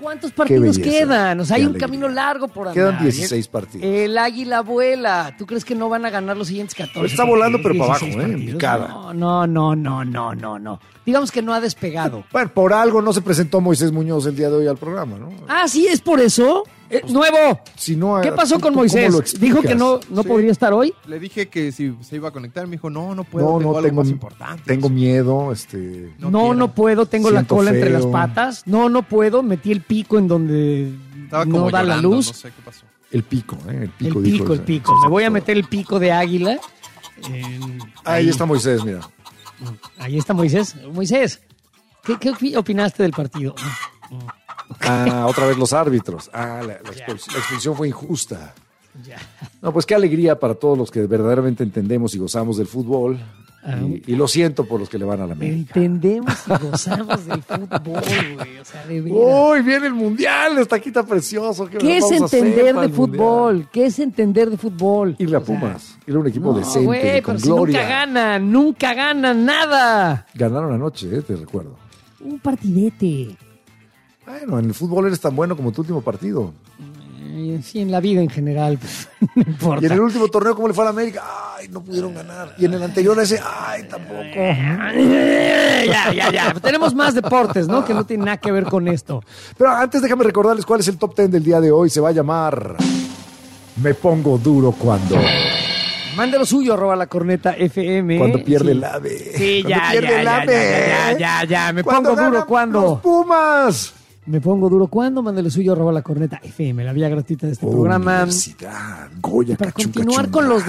¿cuántos partidos quedan? O sea, hay un camino largo por andar.
Quedan 16 partidos.
El águila vuela. ¿Tú crees que no van a ganar los siguientes 14?
Está volando, pero para abajo, en picada.
No. Digamos que no ha despegado.
Bueno, por algo no se presentó Moisés Muñoz el día de hoy al programa, ¿no?
Ah, sí, es por eso. Nuevo.
Si no,
¿Qué pasó con Moisés? ¿Dijo que no podría estar hoy?
Le dije que si se iba a conectar, me dijo, no puedo,
tengo
algo más importante.
Tengo miedo,
No puedo, tengo la cola entre las patas. No puedo, metí el pico en donde
estaba como
no da
llorando,
la luz.
No sé qué pasó.
El pico.
El pico. Me voy a meter el pico de águila.
Ahí está Moisés, mira.
Ahí está Moisés. Moisés, ¿qué opinaste del partido?
Otra vez los árbitros. La expulsión fue injusta. No, pues qué alegría para todos los que verdaderamente entendemos y gozamos del fútbol. Y lo siento por los que le van a la América.
Entendemos y gozamos del fútbol, güey. O sea, de veras.
¡Uy, viene el Mundial! Estaquita precioso.
¿Qué es entender de fútbol? ¿Qué es entender de fútbol?
Irle a Pumas. Ir a un equipo decente,
güey,
con
pero
gloria.
Si nunca ganan nada.
Ganaron anoche, te recuerdo.
Un partidete.
Bueno, en el fútbol eres tan bueno como tu último partido.
Sí, en la vida en general, pues, no importa.
Y en el último torneo, ¿cómo le fue a la América? ¡Ay, no pudieron ganar! Y en el anterior ese, ¡ay, tampoco!
Ya. Tenemos más deportes, ¿no? Que no tienen nada que ver con esto.
Pero antes déjame recordarles cuál es el top 10 del día de hoy. Se va a llamar Me Pongo Duro Cuando...
Mande lo suyo, @lacorneta.fm.
Cuando pierde el AVE.
Sí, ya. Me
pongo
duro cuando.
¡Los Pumas!
Me pongo duro cuando. Mande lo suyo, @lacorneta.fm. La vía gratuita de este programa.
Universidad, Goya,
Para continuar con los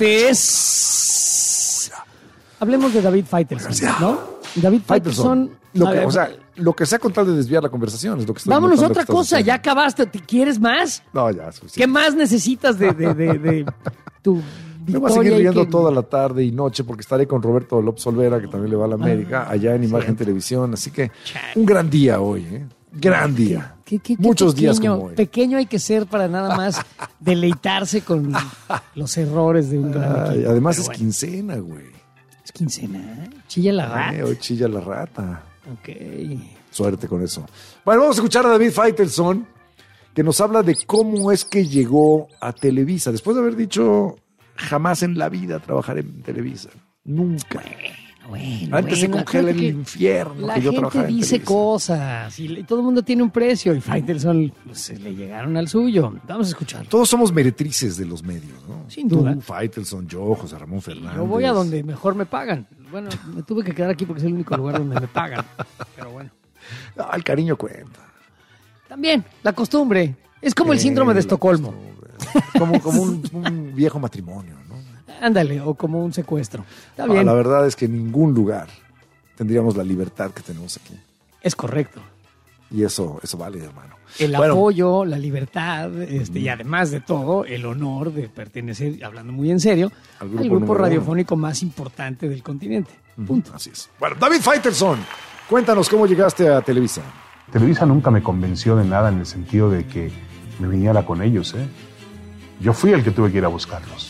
deportes, hablemos de David Faitelson, ¿no? David Faitelson.
Lo que sea con tal de desviar la conversación es lo que estoy
Vámonos a otra cosa. ¿Ya acabaste? ¿Te quieres más?
No, ya.
¿Qué más necesitas de tu...
Me voy a seguir riendo toda la tarde y noche porque estaré con Roberto López Olvera, que también le va a la América, allá en Imagen Televisión. Así que un gran día hoy, ¿eh? Gran día. Muchos días como hoy.
Pequeño hay que ser para nada más deleitarse con los errores de un gran equipo.
Además es quincena, güey.
Es quincena. Chilla la rata.
Hoy chilla la rata.
Ok.
Suerte con eso. Bueno, vamos a escuchar a David Faitelson, que nos habla de cómo es que llegó a Televisa. Después de haber dicho... Jamás en la vida trabajaré en Televisa. Nunca.
Bueno,
Antes se congela el infierno.
La
que yo
gente dice cosas y todo el mundo tiene un precio y Faitelson se le llegaron al suyo. Vamos a escuchar.
Todos somos meretrices de los medios, ¿no?
Sin duda.
Tú, Faitelson, yo, José Ramón Fernández.
Yo voy a donde mejor me pagan. Bueno, me tuve que quedar aquí porque es el único lugar donde me pagan. Pero bueno.
El cariño cuenta.
También, la costumbre. Es como el síndrome de Estocolmo.
Como un viejo matrimonio, ¿no?
Ándale, o como un secuestro. Está bien.
La verdad es que en ningún lugar tendríamos la libertad que tenemos aquí.
Es correcto.
Y eso vale, hermano.
El apoyo, la libertad, y además de todo, el honor de pertenecer, hablando muy en serio, al grupo radiofónico más importante del continente. Punto.
Así es. Bueno, David Faitelson, cuéntanos cómo llegaste a Televisa.
Televisa nunca me convenció de nada en el sentido de que me viniera con ellos, ¿eh? Yo fui el que tuve que ir a buscarlos.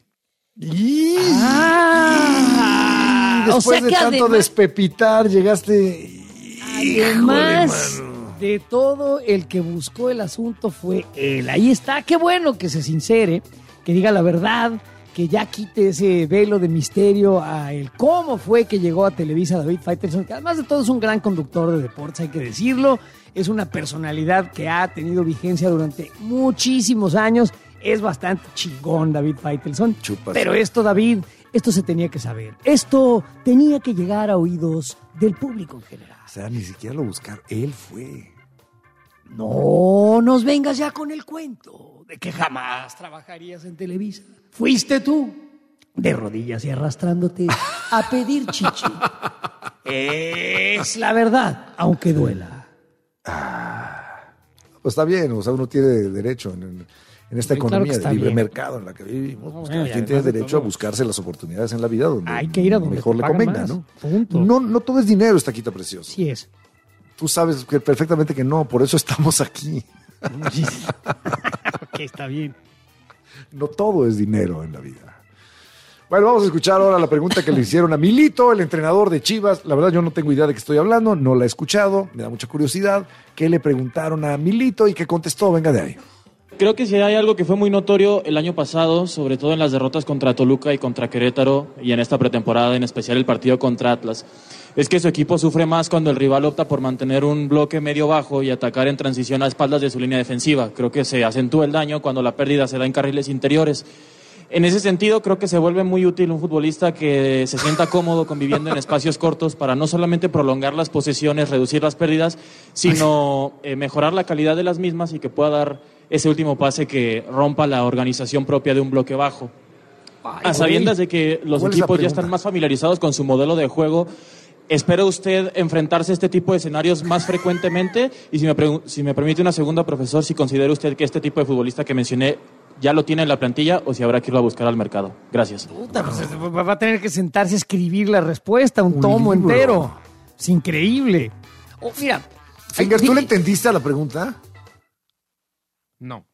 Después de tanto despepitar, llegaste...
Además de todo, el que buscó el asunto fue él. Ahí está. Qué bueno que se sincere, que diga la verdad, que ya quite ese velo de misterio a el cómo fue que llegó a Televisa David Faitelson, que además de todo es un gran conductor de deportes, hay que decirlo. Es una personalidad que ha tenido vigencia durante muchísimos años. Es bastante chingón David Faitelson. Pero esto, David, esto se tenía que saber. Esto tenía que llegar a oídos del público en general.
O sea, ni siquiera lo buscar. Él fue.
No nos vengas ya con el cuento de que jamás trabajarías en Televisa. Fuiste tú, de rodillas y arrastrándote a pedir chichi. Es la verdad, aunque duela.
Pues está bien, o sea, uno tiene derecho en esta economía de libre mercado en la que vivimos. Pues cada quien tiene derecho a buscarse las oportunidades en la vida donde
hay que ir a donde
mejor le convenga, más, ¿no?
Punto.
No todo es dinero, Estaquita precioso.
Sí es.
Tú sabes que perfectamente que no, por eso estamos aquí.
Ok, está bien.
No todo es dinero en la vida. Bueno, vamos a escuchar ahora la pregunta que le hicieron a Milito, el entrenador de Chivas. La verdad, yo no tengo idea de qué estoy hablando, no la he escuchado, me da mucha curiosidad. ¿Qué le preguntaron a Milito y qué contestó? Venga de ahí.
Creo que si hay algo que fue muy notorio el año pasado, sobre todo en las derrotas contra Toluca y contra Querétaro, y en esta pretemporada, en especial el partido contra Atlas, es que su equipo sufre más cuando el rival opta por mantener un bloque medio bajo y atacar en transición a espaldas de su línea defensiva. Creo que se acentúa el daño cuando la pérdida se da en carriles interiores. En ese sentido, creo que se vuelve muy útil un futbolista que se sienta cómodo conviviendo en espacios cortos para no solamente prolongar las posesiones, reducir las pérdidas, sino mejorar la calidad de las mismas y que pueda dar ese último pase que rompa la organización propia de un bloque bajo. A sabiendas de que los equipos ya están más familiarizados con su modelo de juego, ¿espera usted enfrentarse a este tipo de escenarios más frecuentemente? Y si me permite una segunda, profesor, si considera usted que este tipo de futbolista que mencioné ya lo tiene en la plantilla o si habrá que irlo a buscar al mercado. Gracias.
Puta, pues va a tener que sentarse a escribir la respuesta, un tomo entero. Es increíble. Oh, mira.
Fingers, ¿tú le entendiste a la pregunta?
No.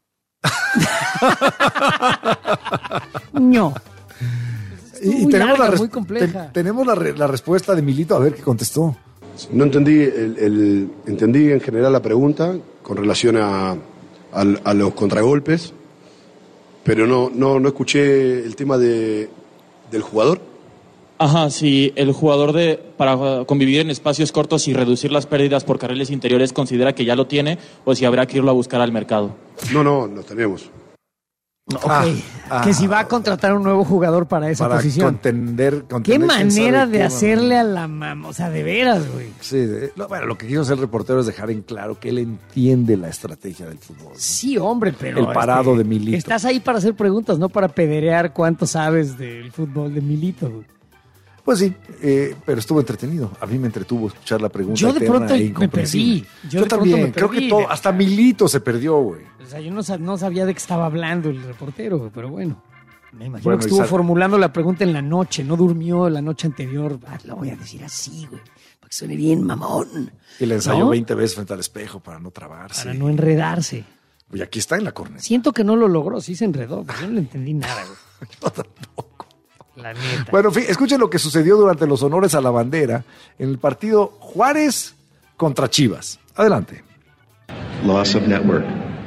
No.
Y
muy
tenemos,
larga, muy compleja.
Tenemos la respuesta de Milito, a ver qué contestó.
No entendí, entendí en general la pregunta con relación a los contragolpes, pero no escuché el tema del jugador.
Ajá, si el jugador para convivir en espacios cortos y reducir las pérdidas por carriles interiores considera que ya lo tiene o si habrá que irlo a buscar al mercado.
No, lo tenemos.
Que si va a contratar un nuevo jugador para esa posición.
Contender
qué manera de hacerle a la mamá, o sea, de veras, güey.
Sí, bueno, lo que quiso hacer el reportero es dejar en claro que él entiende la estrategia del fútbol, ¿no?
Sí, hombre, pero
el parado de Milito.
Estás ahí para hacer preguntas, no para pederear cuánto sabes del fútbol de Milito, güey.
Pues sí, pero estuvo entretenido. A mí me entretuvo escuchar la pregunta.
Yo de pronto me perdí.
Yo también, creo que hasta Milito se perdió, güey.
O sea, yo no sabía de qué estaba hablando el reportero, güey, pero bueno. Me imagino que estuvo formulando la pregunta en la noche, no durmió la noche anterior. Lo voy a decir así, güey, para que suene bien mamón.
Y le ensayó 20 veces frente al espejo para no trabarse.
Para no enredarse.
Y aquí está en la corneta.
Siento que no lo logró, sí se enredó, pero yo no le entendí nada, güey.
Yo tampoco.
La neta.
Bueno, escuchen lo que sucedió durante los honores a la bandera en el partido Juárez contra Chivas. Adelante.
Loss of network.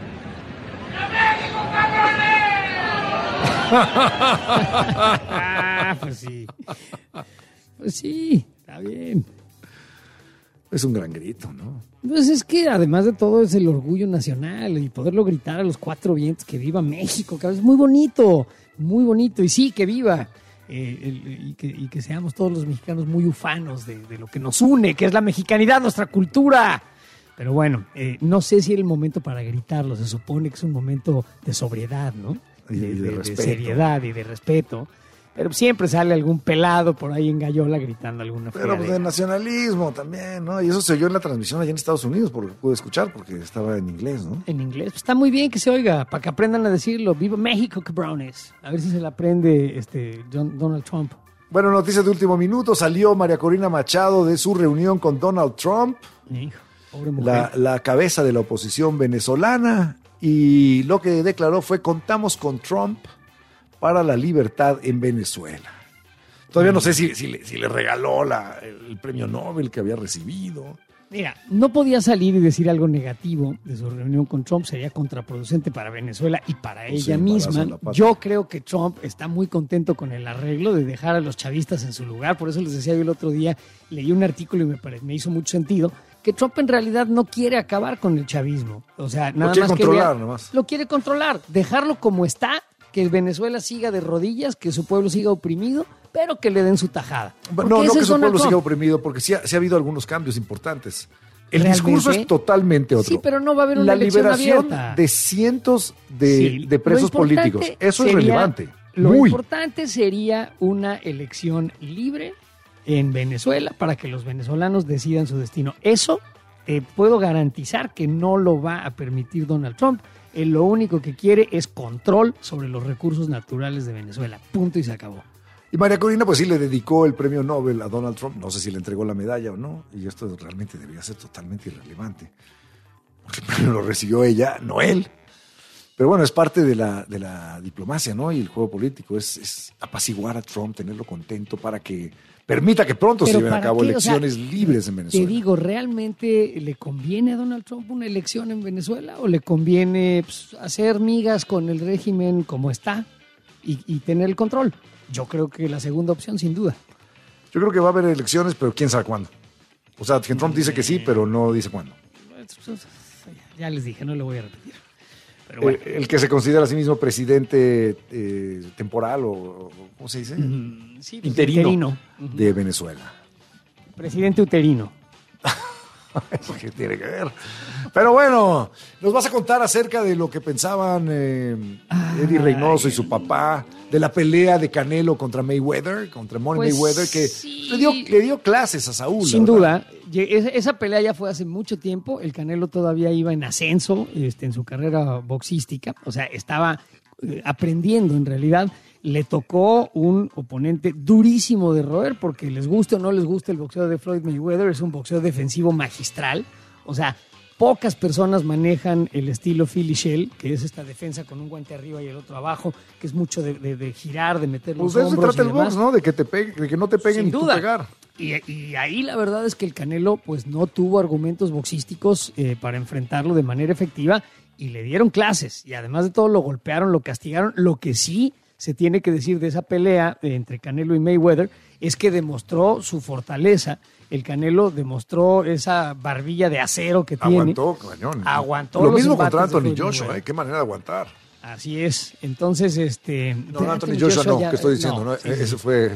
Pues sí. Pues sí, está bien.
Es un gran grito, ¿no?
Pues es que además de todo es el orgullo nacional y poderlo gritar a los cuatro vientos, que viva México, que es muy bonito, muy bonito. Y sí, que viva. Y que seamos todos los mexicanos muy ufanos de lo que nos une, que es la mexicanidad, nuestra cultura. Pero bueno, no sé si era el momento para gritarlo. Se supone que es un momento de sobriedad, ¿no? De seriedad y de respeto. Pero siempre sale algún pelado por ahí en Gallola gritando alguna
fregadera. Pero pues de nacionalismo también, ¿no? Y eso se oyó en la transmisión allá en Estados Unidos, porque pude escuchar, porque estaba en inglés, ¿no?
En inglés. Pues está muy bien que se oiga, para que aprendan a decirlo. ¡Viva México, cabrones! A ver si se la aprende Donald Trump.
Bueno, noticias de último minuto. Salió María Corina Machado de su reunión con Donald Trump.
Hijo, pobre mujer.
La cabeza de la oposición venezolana. Y lo que declaró fue: contamos con Trump para la libertad en Venezuela. Todavía no sé si le regaló el premio Nobel que había recibido.
Mira, no podía salir y decir algo negativo de su reunión con Trump, sería contraproducente para Venezuela y para ella misma. Yo creo que Trump está muy contento con el arreglo de dejar a los chavistas en su lugar, por eso les decía yo el otro día, leí un artículo y me hizo mucho sentido, que Trump en realidad no quiere acabar con el chavismo. O sea, nada más lo quiere controlar, dejarlo como está, que Venezuela siga de rodillas, que su pueblo siga oprimido, pero que le den su tajada.
No que su pueblo siga oprimido, porque sí ha habido algunos cambios importantes. El discurso es totalmente otro.
Sí, pero no va a haber una elección
liberación
abierta.
De cientos de presos políticos. Eso es relevante.
Lo importante sería una elección libre en Venezuela para que los venezolanos decidan su destino. Eso puedo garantizar que no lo va a permitir Donald Trump. Él lo único que quiere es control sobre los recursos naturales de Venezuela. Punto y se acabó.
Y María Corina, pues sí, le dedicó el premio Nobel a Donald Trump. No sé si le entregó la medalla o no. Y esto realmente debería ser totalmente irrelevante. Porque el premio lo recibió ella, no él. Pero bueno, es parte de la diplomacia, ¿no? Y el juego político es apaciguar a Trump, tenerlo contento para que permita que pronto se lleven a cabo elecciones libres en Venezuela.
Te digo, ¿realmente le conviene a Donald Trump una elección en Venezuela o le conviene hacer migas con el régimen como está y tener el control? Yo creo que la segunda opción, sin duda.
Yo creo que va a haber elecciones, pero quién sabe cuándo. O sea, que Trump dice que sí, pero no dice cuándo.
Ya les dije, no lo voy a repetir. Pero bueno.
El que se considera a sí mismo presidente temporal o ¿cómo se dice?
Sí,
interino de Venezuela.
Presidente uterino.
Eso que tiene que ver. Pero bueno, nos vas a contar acerca de lo que pensaban Eddie Reynoso y su papá, de la pelea de Canelo contra Mayweather, contra Mayweather, que sí, le dio clases a Saúl.
Sin duda, esa pelea ya fue hace mucho tiempo. El Canelo todavía iba en ascenso en su carrera boxística, o sea, estaba aprendiendo en realidad. Le tocó un oponente durísimo de roer, porque les guste o no les guste el boxeo de Floyd Mayweather, es un boxeo defensivo magistral. O sea, pocas personas manejan el estilo Philly Shell, que es esta defensa con un guante arriba y el otro abajo, que es mucho de girar, de meter los hombros.
Pues de eso se trata el box, ¿no? De que no te peguen. Sin duda. Tú pegar.
Y ahí la verdad es que el Canelo pues no tuvo argumentos boxísticos para enfrentarlo de manera efectiva y le dieron clases. Y además de todo lo golpearon, lo castigaron. Lo que sí se tiene que decir de esa pelea entre Canelo y Mayweather es que demostró su fortaleza. El Canelo demostró esa barbilla de acero que tiene.
Aguantó, cañón.
Aguantó.
Lo mismo contra Anthony Joshua, qué manera de aguantar.
Así es. Entonces,
No, Anthony Joshua no, que estoy diciendo, no, sí. Ese fue.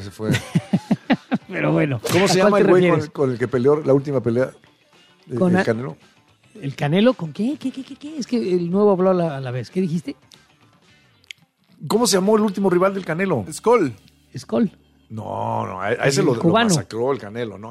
Pero bueno.
¿Cómo se llama el güey con el que peleó la última pelea del Canelo?
¿El Canelo con qué? ¿Qué? Es que el nuevo habló a la vez. ¿Qué dijiste?
¿Cómo se llamó el último rival del Canelo?
Skoll.
No, a ese lo masacró el Canelo, ¿no?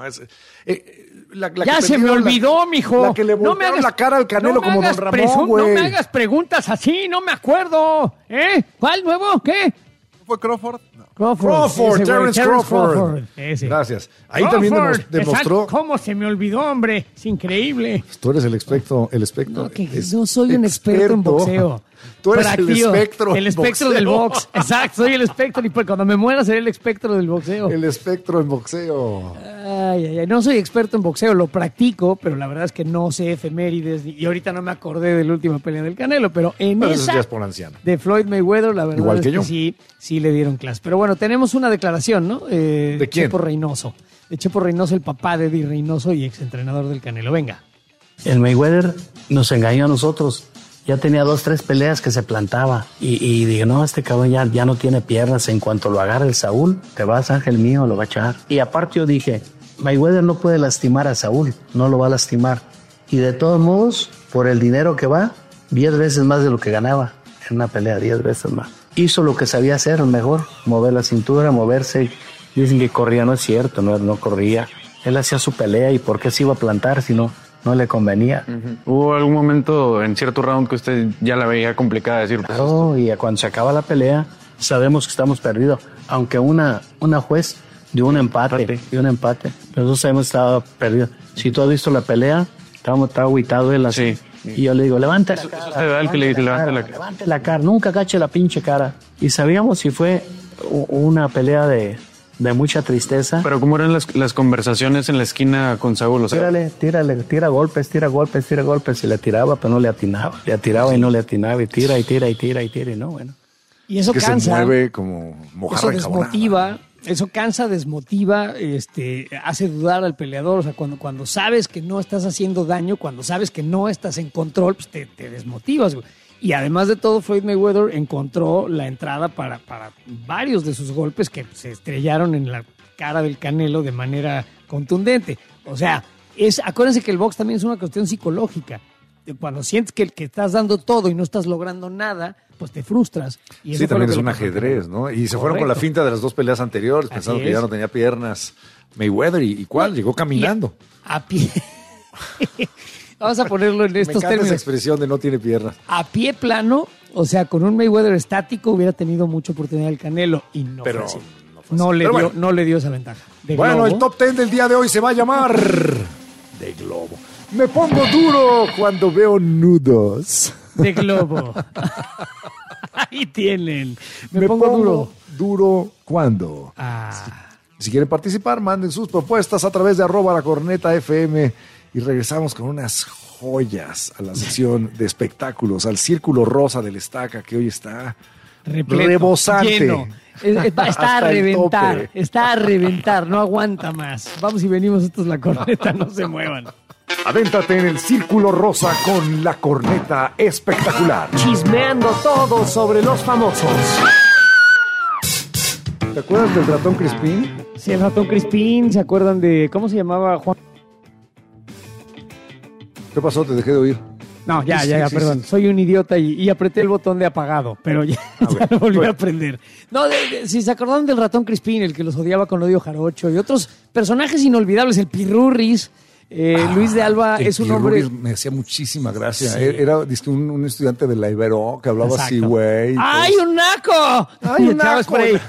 Ya se me olvidó, mijo.
La que le voltearon la cara al Canelo como Don Ramón, güey.
No me hagas preguntas así, no me acuerdo. ¿Cuál nuevo? ¿Qué?
¿Fue Crawford? No.
Crawford, Terence Crawford.
Ese.
Gracias. Ahí Crawford, también demostró.
¿Cómo se me olvidó, hombre? Es increíble.
Pues tú eres el espectro.
No soy un experto en boxeo.
Tú eres el espectro.
El espectro del box. Exacto, soy el espectro. Y cuando me muera seré el espectro del boxeo.
El espectro en boxeo.
Ay. No soy experto en boxeo, lo practico, pero la verdad es que no sé efemérides. Y ahorita no me acordé de la última pelea del Canelo, pero esa
eso ya es por anciano.
De Floyd Mayweather, la verdad
igual
es
que yo.
Sí le dieron clase. Pero bueno, tenemos una declaración, ¿no?
¿De quién?
Chepo Reynoso. De Chepo Reynoso, el papá de Eddie Reynoso y exentrenador del Canelo. Venga.
El Mayweather nos engañó a nosotros. Ya tenía 2-3 peleas que se plantaba. Y digo, no, este cabrón ya no tiene piernas. En cuanto lo agarre el Saúl, te vas, ángel mío, lo va a echar. Y aparte yo dije, Mayweather no puede lastimar a Saúl. No lo va a lastimar. Y de todos modos, por el dinero que va, 10 veces más de lo que ganaba en una pelea, 10 veces más. Hizo lo que sabía hacer mejor, mover la cintura, moverse. Dicen que corría, no es cierto, no corría. Él hacía su pelea y ¿por qué se iba a plantar si no le convenía?
¿Hubo algún momento en cierto round que usted ya la veía complicada decir?
Claro, y cuando se acaba la pelea, sabemos que estamos perdidos. Aunque una juez dio un empate, nosotros sabemos que estaba perdido. Si tú has visto la pelea, estaba agüitado él así. Sí. Y yo le digo, levante la cara. Levante la cara, nunca cache la pinche cara. Y sabíamos si fue una pelea de mucha tristeza.
Pero ¿cómo eran las conversaciones en la esquina con Saúl? O sea,
tira golpes. Y le tiraba, pero no le atinaba. Le tiraba y no le atinaba. Y tira, y no, bueno.
Y eso cansa.
Se mueve como mojarra
desmotiva. Eso cansa, desmotiva, hace dudar al peleador. O sea, cuando sabes que no estás haciendo daño, cuando sabes que no estás en control, pues te desmotivas, güey. Y además de todo, Floyd Mayweather encontró la entrada para varios de sus golpes que se estrellaron en la cara del Canelo de manera contundente. O sea, acuérdense que el box también es una cuestión psicológica. Cuando sientes que estás dando todo y no estás logrando nada, pues te frustras. Y eso
también es un ajedrez, ¿no? Y se fueron con la finta de las 2 peleas anteriores, pensando que ya no tenía piernas Mayweather. ¿Y cuál? Llegó caminando.
A pie. Vamos a ponerlo en estos términos.
Esa expresión de no tiene piernas.
A pie plano, o sea, con un Mayweather estático hubiera tenido mucha oportunidad el Canelo y no fue así. No le dio esa ventaja.
Bueno, el top 10 del día de hoy se va a llamar de globo. Me pongo duro cuando veo nudos.
de globo. Ahí tienen. Me pongo
duro cuando. Si quieren participar, manden sus propuestas a través de @lacornetafm y regresamos con unas joyas a la sección de espectáculos, al Círculo Rosa del Estaca, que hoy está
repleto,
rebosante.
lleno. Está a reventar, no aguanta más. Vamos y venimos, esto es La Corneta, no se muevan.
Avéntate en el Círculo Rosa con La Corneta Espectacular.
Chismeando todo sobre los famosos.
¿Te acuerdas del ratón Crispín?
Sí, el ratón Crispín. ¿Se acuerdan de cómo se llamaba Juan?
¿Qué pasó? Te dejé de oír.
No, ya,
Sí,
perdón.
sí.
Soy un idiota y apreté el botón de apagado, pero ya lo volví a aprender. No, si se acordaron del ratón Crispín, el que los odiaba con odio jarocho, y otros personajes inolvidables, el Pirurris. Luis de Alba es un hombre...
Me hacía muchísima gracia.
Sí.
Era un estudiante de la Ibero que hablaba así, güey.
¡Ay, un naco!
¡Ay, un
echaba
naco!
spray.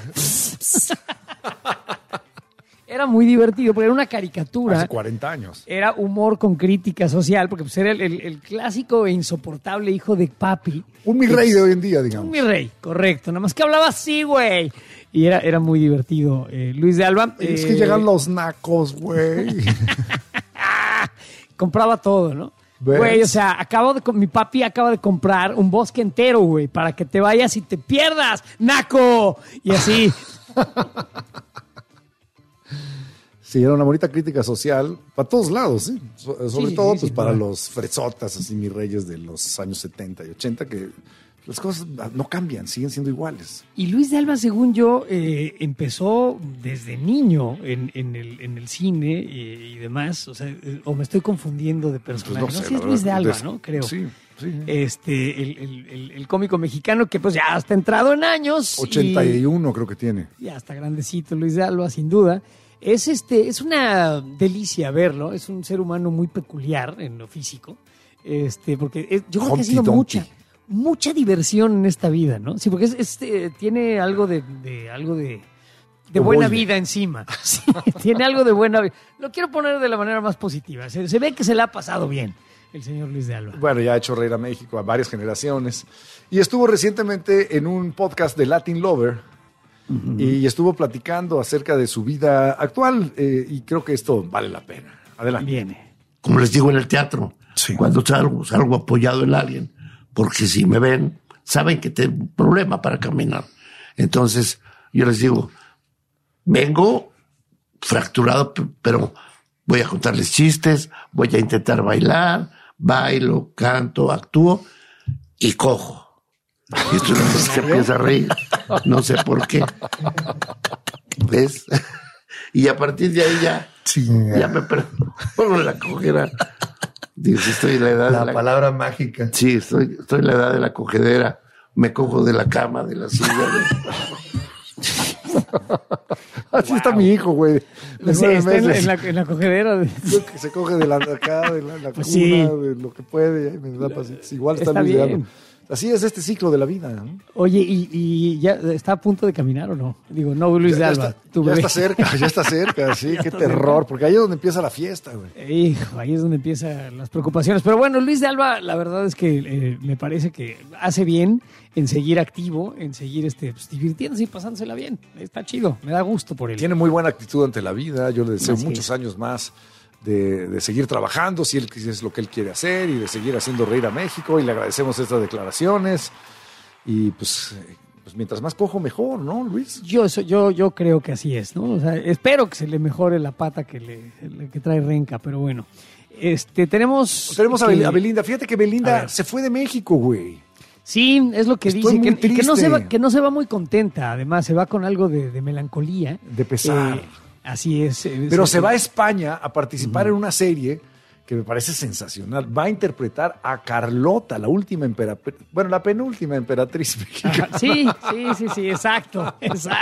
Era muy divertido, porque era una caricatura.
Hace 40 años.
Era humor con crítica social, porque pues era el clásico e insoportable hijo de papi.
Un mi rey de hoy en día, digamos.
Un mi rey, correcto. Nada más que hablaba así, güey. Y era muy divertido. Luis de Alba.
Es que llegan los nacos, güey.
Compraba todo, ¿no?
¿Ves?
Güey, o sea, mi papi acaba de comprar un bosque entero, güey, para que te vayas y te pierdas, naco. Y así.
Sí, era una bonita crítica social para todos lados, ¿sí? Sobre todo pues para los fresotas, así mis reyes de los años 70 y 80, que las cosas no cambian, siguen siendo iguales.
Y Luis de Alba, según yo, empezó desde niño en el cine y demás. O sea, o me estoy confundiendo de personaje.
Pues
no sé, es Luis de Alba, ¿no? Creo.
Sí.
El cómico mexicano que pues ya está entrado en años.
81 creo que tiene.
Ya está grandecito Luis de Alba, sin duda. Es una delicia verlo. Es un ser humano muy peculiar en lo físico. Porque yo creo que ha sido mucha diversión en esta vida, ¿no? Sí, porque tiene algo de buena vida encima. Sí, tiene algo de buena vida. Lo quiero poner de la manera más positiva. Se ve que se le ha pasado bien el señor Luis de Alba.
Bueno, ya ha hecho reír a México a varias generaciones. Y estuvo recientemente en un podcast de Latin Lover. Y estuvo platicando acerca de su vida actual. Y creo que esto vale la pena. Adelante.
Viene.
Como les digo en el teatro, cuando salgo apoyado en alguien, porque si me ven, saben que tengo un problema para caminar. Entonces, yo les digo, vengo fracturado, pero voy a contarles chistes, voy a intentar bailar, bailo, canto, actúo y cojo. Y esto es lo que se empieza a reír. No sé por qué. ¿Ves? Y a partir de ahí ya me pongo la cojera. Digo, si estoy en la edad
la palabra mágica.
Sí, estoy en la edad de la cogedera. Me cojo de la cama, de la silla.
Así está mi hijo, güey.
Sí, está en la cogedera.
Se coge de la cuna,
Pues
de lo que puede. Y me da pasitos. Igual está Luis de Alba. Así es este ciclo de la vida, ¿no?
Oye, ¿y ya está a punto de caminar o no? Digo, no, Luis de Alba.
Ya está cerca, sí, qué terror, porque ahí es donde empieza la fiesta, güey.
Hijo, ahí es donde empiezan las preocupaciones. Pero bueno, Luis de Alba, la verdad es que me parece que hace bien en seguir activo, en seguir pues, divirtiéndose y pasándosela bien. Está chido, me da gusto por él.
Tiene muy buena actitud ante la vida, yo le deseo muchos años más de seguir trabajando, si es lo que él quiere hacer, y de seguir haciendo reír a México, y le agradecemos estas declaraciones. Y pues mientras más cojo, mejor, ¿no, Luis?
Yo creo que así es, ¿no? O sea, espero que se le mejore la pata que trae renca, pero bueno. Tenemos
a Belinda. Fíjate que Belinda se fue de México, güey.
Sí, es lo que
Estoy
dice,
muy
que no se va muy contenta, además, se va con algo de melancolía.
De pesar.
Así es.
Pero se va a España a participar en una serie que me parece sensacional. Va a interpretar a Carlota, la última emperatriz, la penúltima emperatriz mexicana.
Sí, exacto.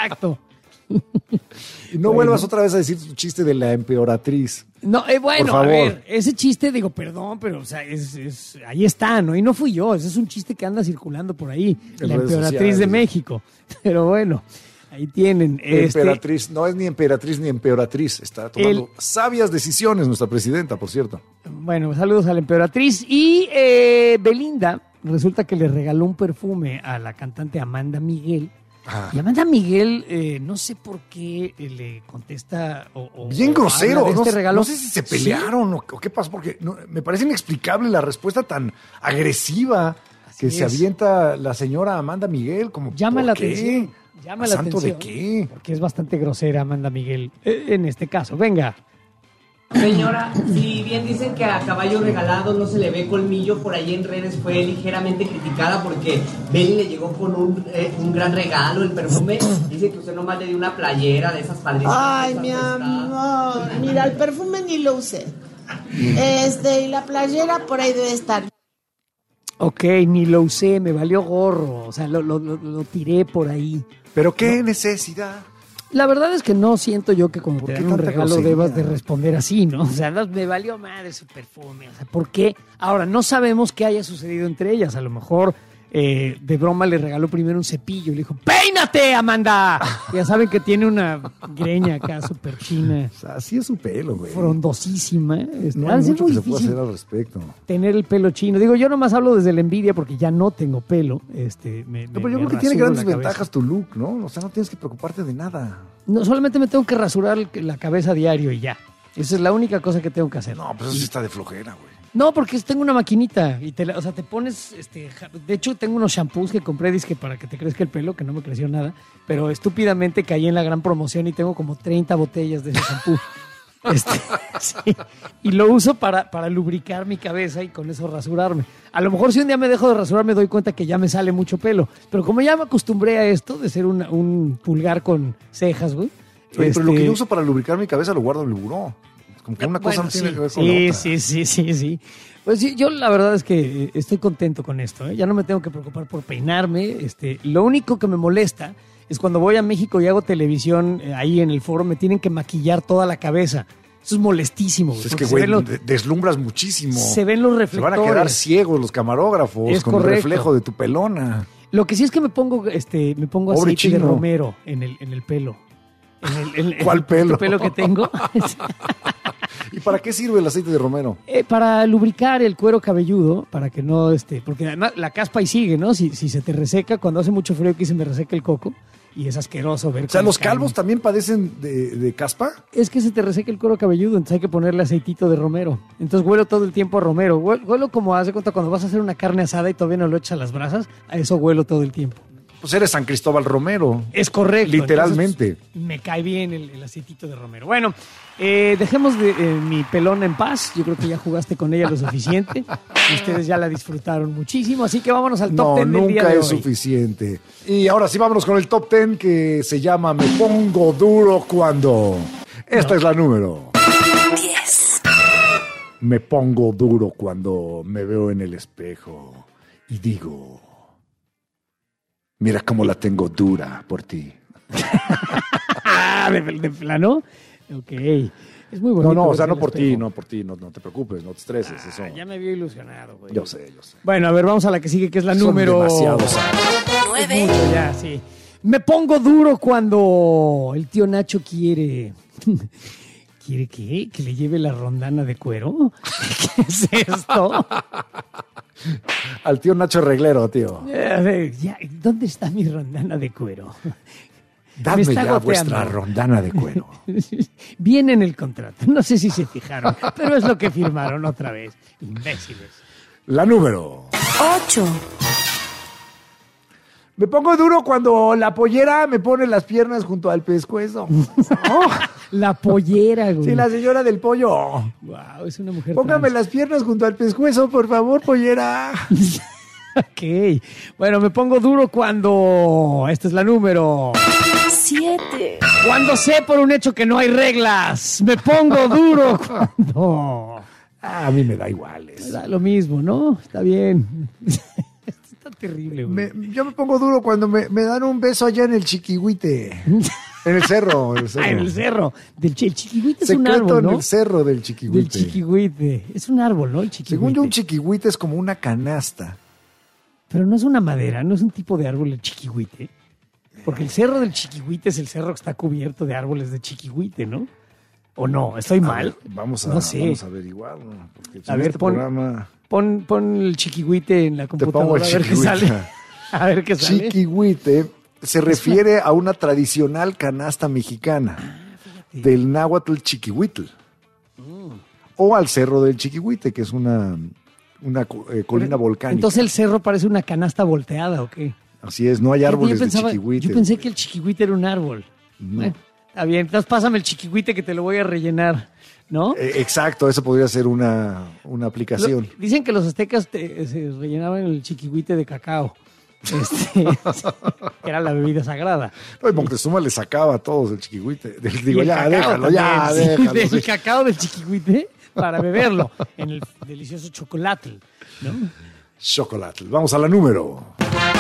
Y no vuelvas otra vez a decir tu chiste de la empeoratriz.
No, bueno,
por favor.
A ver, ese chiste, perdón, pero o sea, ahí está, ¿no? Y no fui yo, ese es un chiste que anda circulando por ahí, la emperatriz de México. Pero bueno, ahí tienen.
Emperatriz, no es ni emperatriz ni empeoratriz, está tomando sabias decisiones nuestra presidenta, por cierto.
Bueno, saludos a la emperatriz. Y Belinda resulta que le regaló un perfume a la cantante Amanda Miguel. Y Amanda Miguel, no sé por qué le contesta
bien grosero.
De este regalo.
No sé si se pelearon o qué pasó, porque me parece inexplicable la respuesta tan agresiva que se avienta la señora Amanda Miguel. Como,
llama la
¿por qué?
atención. Llama la
¿Santo
atención.
de qué?
Porque es bastante grosera Amanda Miguel en este caso. Venga.
Señora, si bien dicen que a caballo regalado no se le ve colmillo, por ahí en redes fue ligeramente criticada porque Beli le llegó con un gran regalo, el perfume. Dice que usted nomás le dio una playera de esas padrísimas.
Ay, mi amor, mira, el perfume ni lo usé. Y la playera por ahí debe estar.
Ok, ni lo usé, me valió gorro. O sea, lo tiré por ahí.
¿Pero qué necesidad?
La verdad es que no siento yo que como te dan un regalo
grosería?
debas de responder así, ¿no? O sea, me valió madre su perfume. O sea, ¿por qué? Ahora, no sabemos qué haya sucedido entre ellas. A lo mejor de broma le regaló primero un cepillo y le dijo, ¡peínate, Amanda! Ya saben que tiene una greña acá súper china.
O sea, así es su pelo, güey.
Frondosísima.
No hay mucho que se pueda hacer al respecto.
Tener el pelo chino. Digo, yo nomás hablo desde la envidia porque ya no tengo pelo.
Pero yo creo que tiene grandes ventajas tu look, ¿no? O sea, no tienes que preocuparte de nada.
No, solamente me tengo que rasurar la cabeza a diario y ya. Esa es la única cosa que tengo que hacer.
No, pues eso sí está de flojera, güey.
No, porque tengo una maquinita y te pones, de hecho tengo unos shampoos que compré disque para que te crezca el pelo, que no me creció nada, pero estúpidamente caí en la gran promoción y tengo como 30 botellas de ese shampoo. Sí. Y lo uso para lubricar mi cabeza y con eso rasurarme. A lo mejor si un día me dejo de rasurar me doy cuenta que ya me sale mucho pelo, pero como ya me acostumbré a esto de ser un pulgar con cejas, güey.
Oye, pero lo que yo uso para lubricar mi cabeza lo guardo en el buró. Como que una cosa no tiene que ver con la otra.
Sí. Pues sí, yo la verdad es que estoy contento con esto, ¿eh? Ya no me tengo que preocupar por peinarme. Lo único que me molesta es cuando voy a México y hago televisión ahí en el foro, me tienen que maquillar toda la cabeza. Eso es molestísimo.
Pues es que, güey, deslumbras muchísimo.
Se ven los reflectores.
Se van a quedar ciegos los camarógrafos
es
con
correcto.
El reflejo de tu pelona.
Lo que sí es que me pongo aceite de romero en el pelo.
¿Cuál pelo?
El pelo que tengo.
¿Y para qué sirve el aceite de romero?
Para lubricar el cuero cabelludo, para que no porque además la caspa ahí sigue, ¿no? Si se te reseca, cuando hace mucho frío aquí se me reseca el coco y es asqueroso ver.
O sea, ¿los calvos también padecen de caspa?
Es que se te reseca el cuero cabelludo, entonces hay que ponerle aceitito de romero. Entonces huelo todo el tiempo a romero. Huelo como, haz de cuenta, cuando vas a hacer una carne asada y todavía no lo echas a las brasas, a eso huelo todo el tiempo.
Pues eres San Cristóbal Romero.
Es correcto.
Literalmente.
Entonces, me cae bien el aceitito de romero. Bueno, dejemos mi pelona en paz. Yo creo que ya jugaste con ella lo suficiente. Ustedes ya la disfrutaron muchísimo. Así que vámonos al top 10 del día de hoy.
Nunca es suficiente. Y ahora sí, vámonos con el top 10 que se llama Me Pongo Duro Cuando. Esta es la número 10. Me pongo duro cuando me veo en el espejo y digo... Mira cómo la tengo dura por ti.
¿De plano? Ok. Es muy bonito.
No, o sea, no por ti, no te preocupes, no te estreses. Eso.
Ya me había ilusionado, güey.
Yo sé.
Bueno, a ver, vamos a la que sigue, que es la
Son
número...
demasiados.
9. Ya, sí. Me pongo duro cuando el tío Nacho quiere... ¿Quiere qué? ¿Que le lleve la rondana de cuero? ¿Qué es esto?
Al tío Nacho Reglero, tío.
A ver, ¿dónde está mi rondana de cuero?
Dame ya vuestra rondana de cuero.
Viene en el contrato. No sé si se fijaron, pero es lo que firmaron otra vez. Imbéciles.
La número
8.
Me pongo duro cuando la pollera me pone las piernas junto al pescuezo.
La pollera, güey.
Sí, la señora del pollo.
Wow, es una mujer
Póngame las piernas junto al pescuezo, por favor, pollera.
Ok. Bueno, me pongo duro cuando... Esta es la número
7.
Cuando sé por un hecho que no hay reglas. Me pongo duro cuando...
A mí me da igual
Me da lo mismo, ¿no? Está bien. Está terrible, güey.
Yo me pongo duro cuando me dan un beso allá en el Chiquihuite. En el cerro.
En el cerro. El Chiquihuite es
Secreto
un árbol, ¿no?
en el cerro del Chiquihuite.
Del Chiquihuite. Es un árbol, ¿no? El Chiquihuite.
Según yo, un Chiquihuite es como una canasta.
Pero no es una madera, no es un tipo de árbol el Chiquihuite. Porque el cerro del Chiquihuite es el cerro que está cubierto de árboles de Chiquihuite, ¿no? ¿O no? ¿Estoy mal?
Vamos a averiguar, ¿no? Porque
a ver,
programa...
pon el chiquihuite en la computadora.
Te pongo el
a ver qué sale. A ver qué sale.
Chiquihuite se refiere a una tradicional canasta mexicana del náhuatl chiquihuitl. O al cerro del Chiquihuite, que es una colina volcánica.
Entonces el cerro parece una canasta volteada, ¿o qué?
Así es, no hay árboles de chiquihuite.
Yo pensé que el chiquihuite era un árbol.
No.
Bueno, está bien, entonces pásame el chiquihuite que te lo voy a rellenar, ¿no?
Exacto, eso podría ser una aplicación.
Dicen que los aztecas se rellenaban el chiquihuite de cacao. Que era la bebida sagrada.
No, y Moctezuma le sacaba a todos el chiquihuite. Digo,
déjalo.
Del
cacao del chiquihuite para beberlo en el delicioso chocolate, ¿no?
Chocolate. Vamos a la número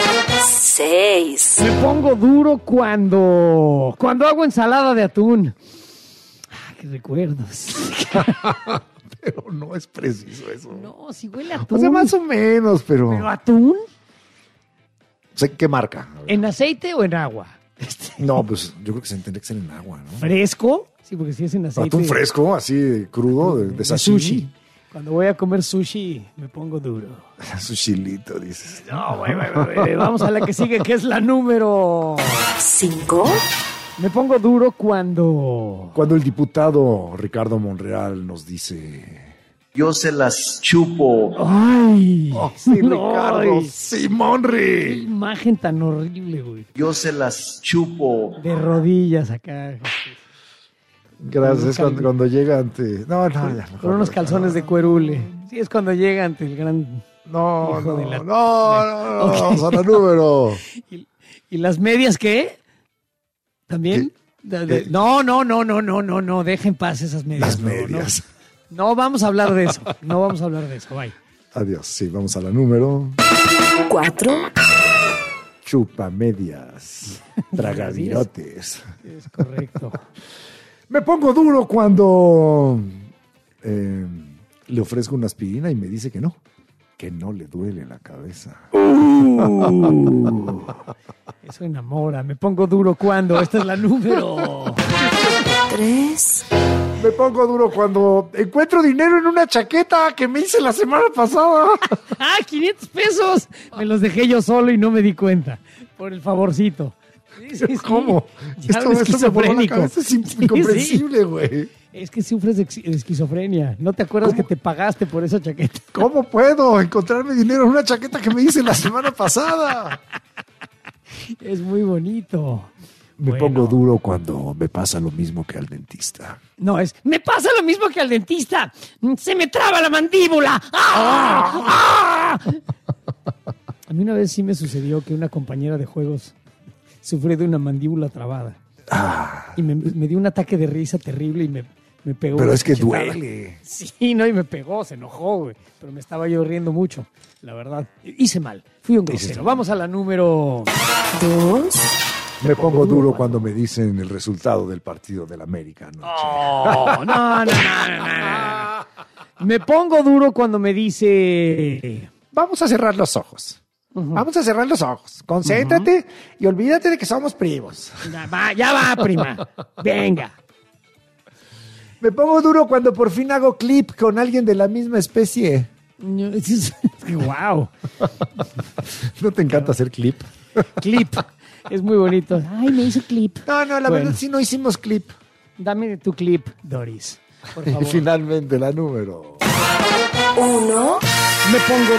6.
Me pongo duro cuando hago ensalada de atún. Qué recuerdos.
Pero no es preciso eso.
No, si huele a atún.
O sea, más o menos, pero...
¿Pero atún?
O sea, ¿qué marca?
¿En aceite o en agua?
No, pues yo creo que se tendría que ser en agua, ¿no?
¿Fresco? Sí, porque si es en aceite.
Atún fresco, así crudo, de sashimi.
Sushi. Cuando voy a comer sushi, me pongo duro.
Sushilito, dices.
No, vamos a la que sigue, que es la número
5.
Me pongo duro cuando
el diputado Ricardo Monreal nos dice...
Yo se las chupo.
¡Ay!
Sí, Ricardo, sí, Monri.
Qué imagen tan horrible, güey.
Yo se las chupo.
De rodillas acá.
Gracias, cuando llega ante... No, ya.
Con unos calzones de cuerule. Sí, es cuando llega ante el gran...
No, vamos a la número.
¿Y las medias qué? ¿También? No, deja en paz esas medias.
Las medias.
No vamos a hablar de eso. Bye.
Adiós. Sí, vamos a la número
4.
Chupamedias. Tragavirotes.
Es correcto.
Me pongo duro cuando le ofrezco una aspirina y me dice que no le duele la cabeza.
Eso enamora. Me pongo duro cuando. Esta es la número
3.
Me pongo duro cuando encuentro dinero en una chaqueta que me hice la semana pasada.
¡Ah, 500 pesos! Me los dejé yo solo y no me di cuenta. Por el favorcito. Sí.
¿Cómo? Esto me voló la cabeza. Es incomprensible, güey.
Es que sufres de esquizofrenia. ¿No te acuerdas que te pagaste por esa chaqueta?
¿Cómo puedo encontrarme dinero en una chaqueta que me hice la semana pasada?
Es muy bonito.
Me pongo duro cuando me pasa lo mismo que al dentista.
No, me pasa lo mismo que al dentista. Se me traba la mandíbula. ¡Ah! A mí una vez sí me sucedió que una compañera de juegos sufrió de una mandíbula trabada. Y me dio un ataque de risa terrible y me pegó.
Pero es que duele.
Sí, no, y me pegó, se enojó, güey. Pero me estaba yo riendo mucho, la verdad. Hice mal, fui un grosero. Vamos a la número 2.
Me pongo duro cuando me dicen el resultado del partido del América.
No. Me pongo duro cuando me dice...
Vamos a cerrar los ojos. Vamos a cerrar los ojos. Concéntrate y olvídate de que somos primos.
Ya va, prima. Venga.
Me pongo duro cuando por fin hago clip con alguien de la misma especie.
¡Wow!
¿No te encanta hacer clip?
Clip. Es muy bonito. Ay, me hizo clip.
No, la verdad sí no hicimos clip.
Dame tu clip, Doris. Por favor.
Y finalmente la número
1.
Me pongo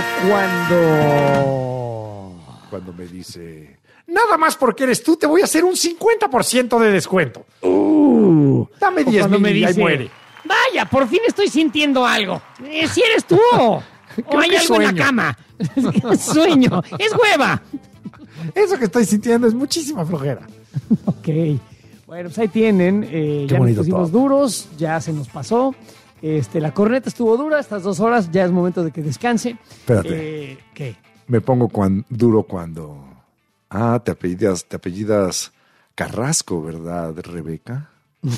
duro
cuando me dice...
Nada más porque eres tú, te voy a hacer un 50% de descuento. Dame 10,000 y ahí muere.
Vaya, por fin estoy sintiendo algo. Si eres tú o hay algo en la cama. Es sueño, es hueva.
Eso que estoy sintiendo es muchísima flojera.
Ok. Bueno, pues ahí tienen. Ya nos pusimos duros, ya se nos pasó. La corneta estuvo dura estas 2 horas, ya es momento de que descanse.
Espérate.
¿Qué?
Me pongo duro cuando... te apellidas Carrasco, ¿verdad, Rebeca?
No.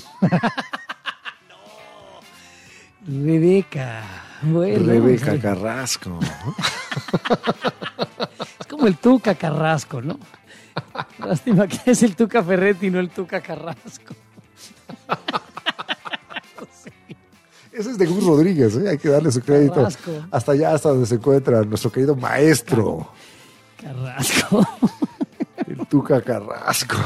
Rebeca. Bueno,
Rebeca Carrasco.
Es como el Tuca Carrasco, ¿no? Lástima que es el Tuca Ferretti y no el Tuca Carrasco.
Ese es de Gus Rodríguez, ¿eh? Hay que darle su crédito.
Carrasco.
Hasta allá, hasta donde se encuentra nuestro querido maestro.
Carrasco.
El Tuca Carrasco.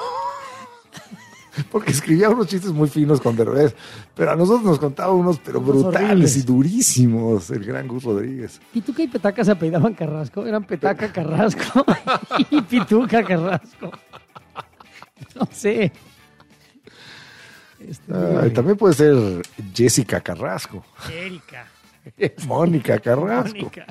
Porque escribía unos chistes muy finos con Derbez, pero a nosotros nos contaba unos pero brutales horribles y durísimos, el gran Gus Rodríguez.
Pituca y Petaca se apellidaban Carrasco, eran Petaca Carrasco y Pituca Carrasco. No sé.
También puede ser Jessica Carrasco.
Erika.
Mónica Carrasco.
Mónica.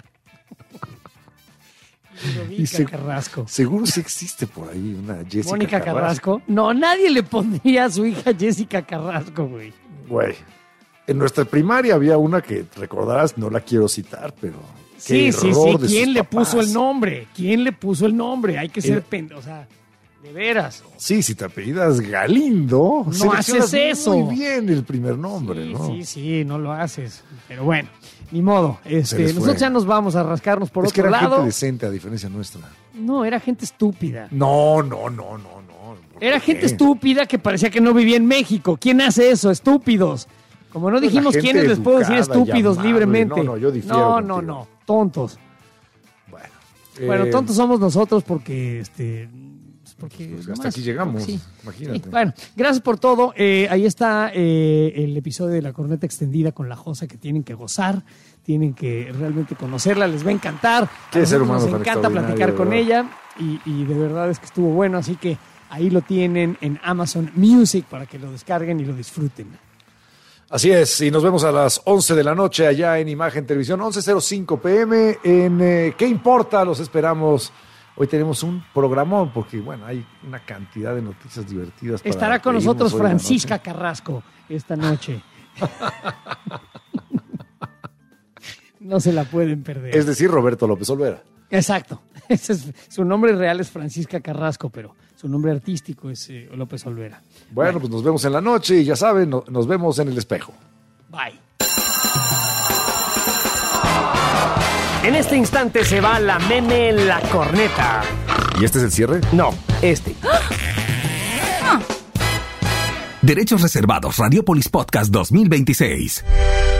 Ludovica Carrasco.
Seguro sí existe por ahí una Jessica
Mónica Carrasco. No, nadie le pondría a su hija Jessica Carrasco, güey.
Güey. En nuestra primaria había una que recordarás, no la quiero citar, pero...
Sí. ¿Quién le puso el nombre? ¿Quién le puso el nombre? Hay que ser o sea, de veras.
Sí, si te apellidas Galindo,
no haces eso.
Muy bien el primer nombre, ¿no?
Sí, no lo haces. Pero bueno, ni modo. Nosotros ya nos vamos a rascarnos por otro lado.
Es que era gente decente, a diferencia nuestra.
No, era gente estúpida.
No.
Era gente estúpida que parecía que no vivía en México. ¿Quién hace eso? Estúpidos. Como no dijimos quiénes les puedo decir estúpidos libremente.
No, yo difiero.
No. Tontos. Bueno, tontos somos nosotros porque
pues hasta aquí llegamos, sí. Imagínate.
Sí. Bueno, gracias por todo. Ahí está el episodio de La Corneta Extendida con la Josa, que tienen que gozar, tienen que realmente conocerla, les va a encantar.
Qué ser humano
nos encanta platicar con ella y de verdad es que estuvo bueno, así que ahí lo tienen en Amazon Music para que lo descarguen y lo disfruten.
Así es, y nos vemos a las 11 de la noche allá en Imagen Televisión, 11:05 p.m. en ¿Qué importa? Los esperamos. Hoy tenemos un programón porque, bueno, hay una cantidad de noticias divertidas.
Estará con nosotros Francisca Carrasco esta noche. No se la pueden perder.
Es decir, Roberto López Olvera.
Exacto. Su nombre real es Francisca Carrasco, pero su nombre artístico es López Olvera.
Bueno, pues nos vemos en la noche y ya saben, nos vemos en el espejo.
Bye.
En este instante se va la meme en la corneta.
¿Y este es el cierre?
No, este.
Derechos reservados, Radiopolis Podcast 2026.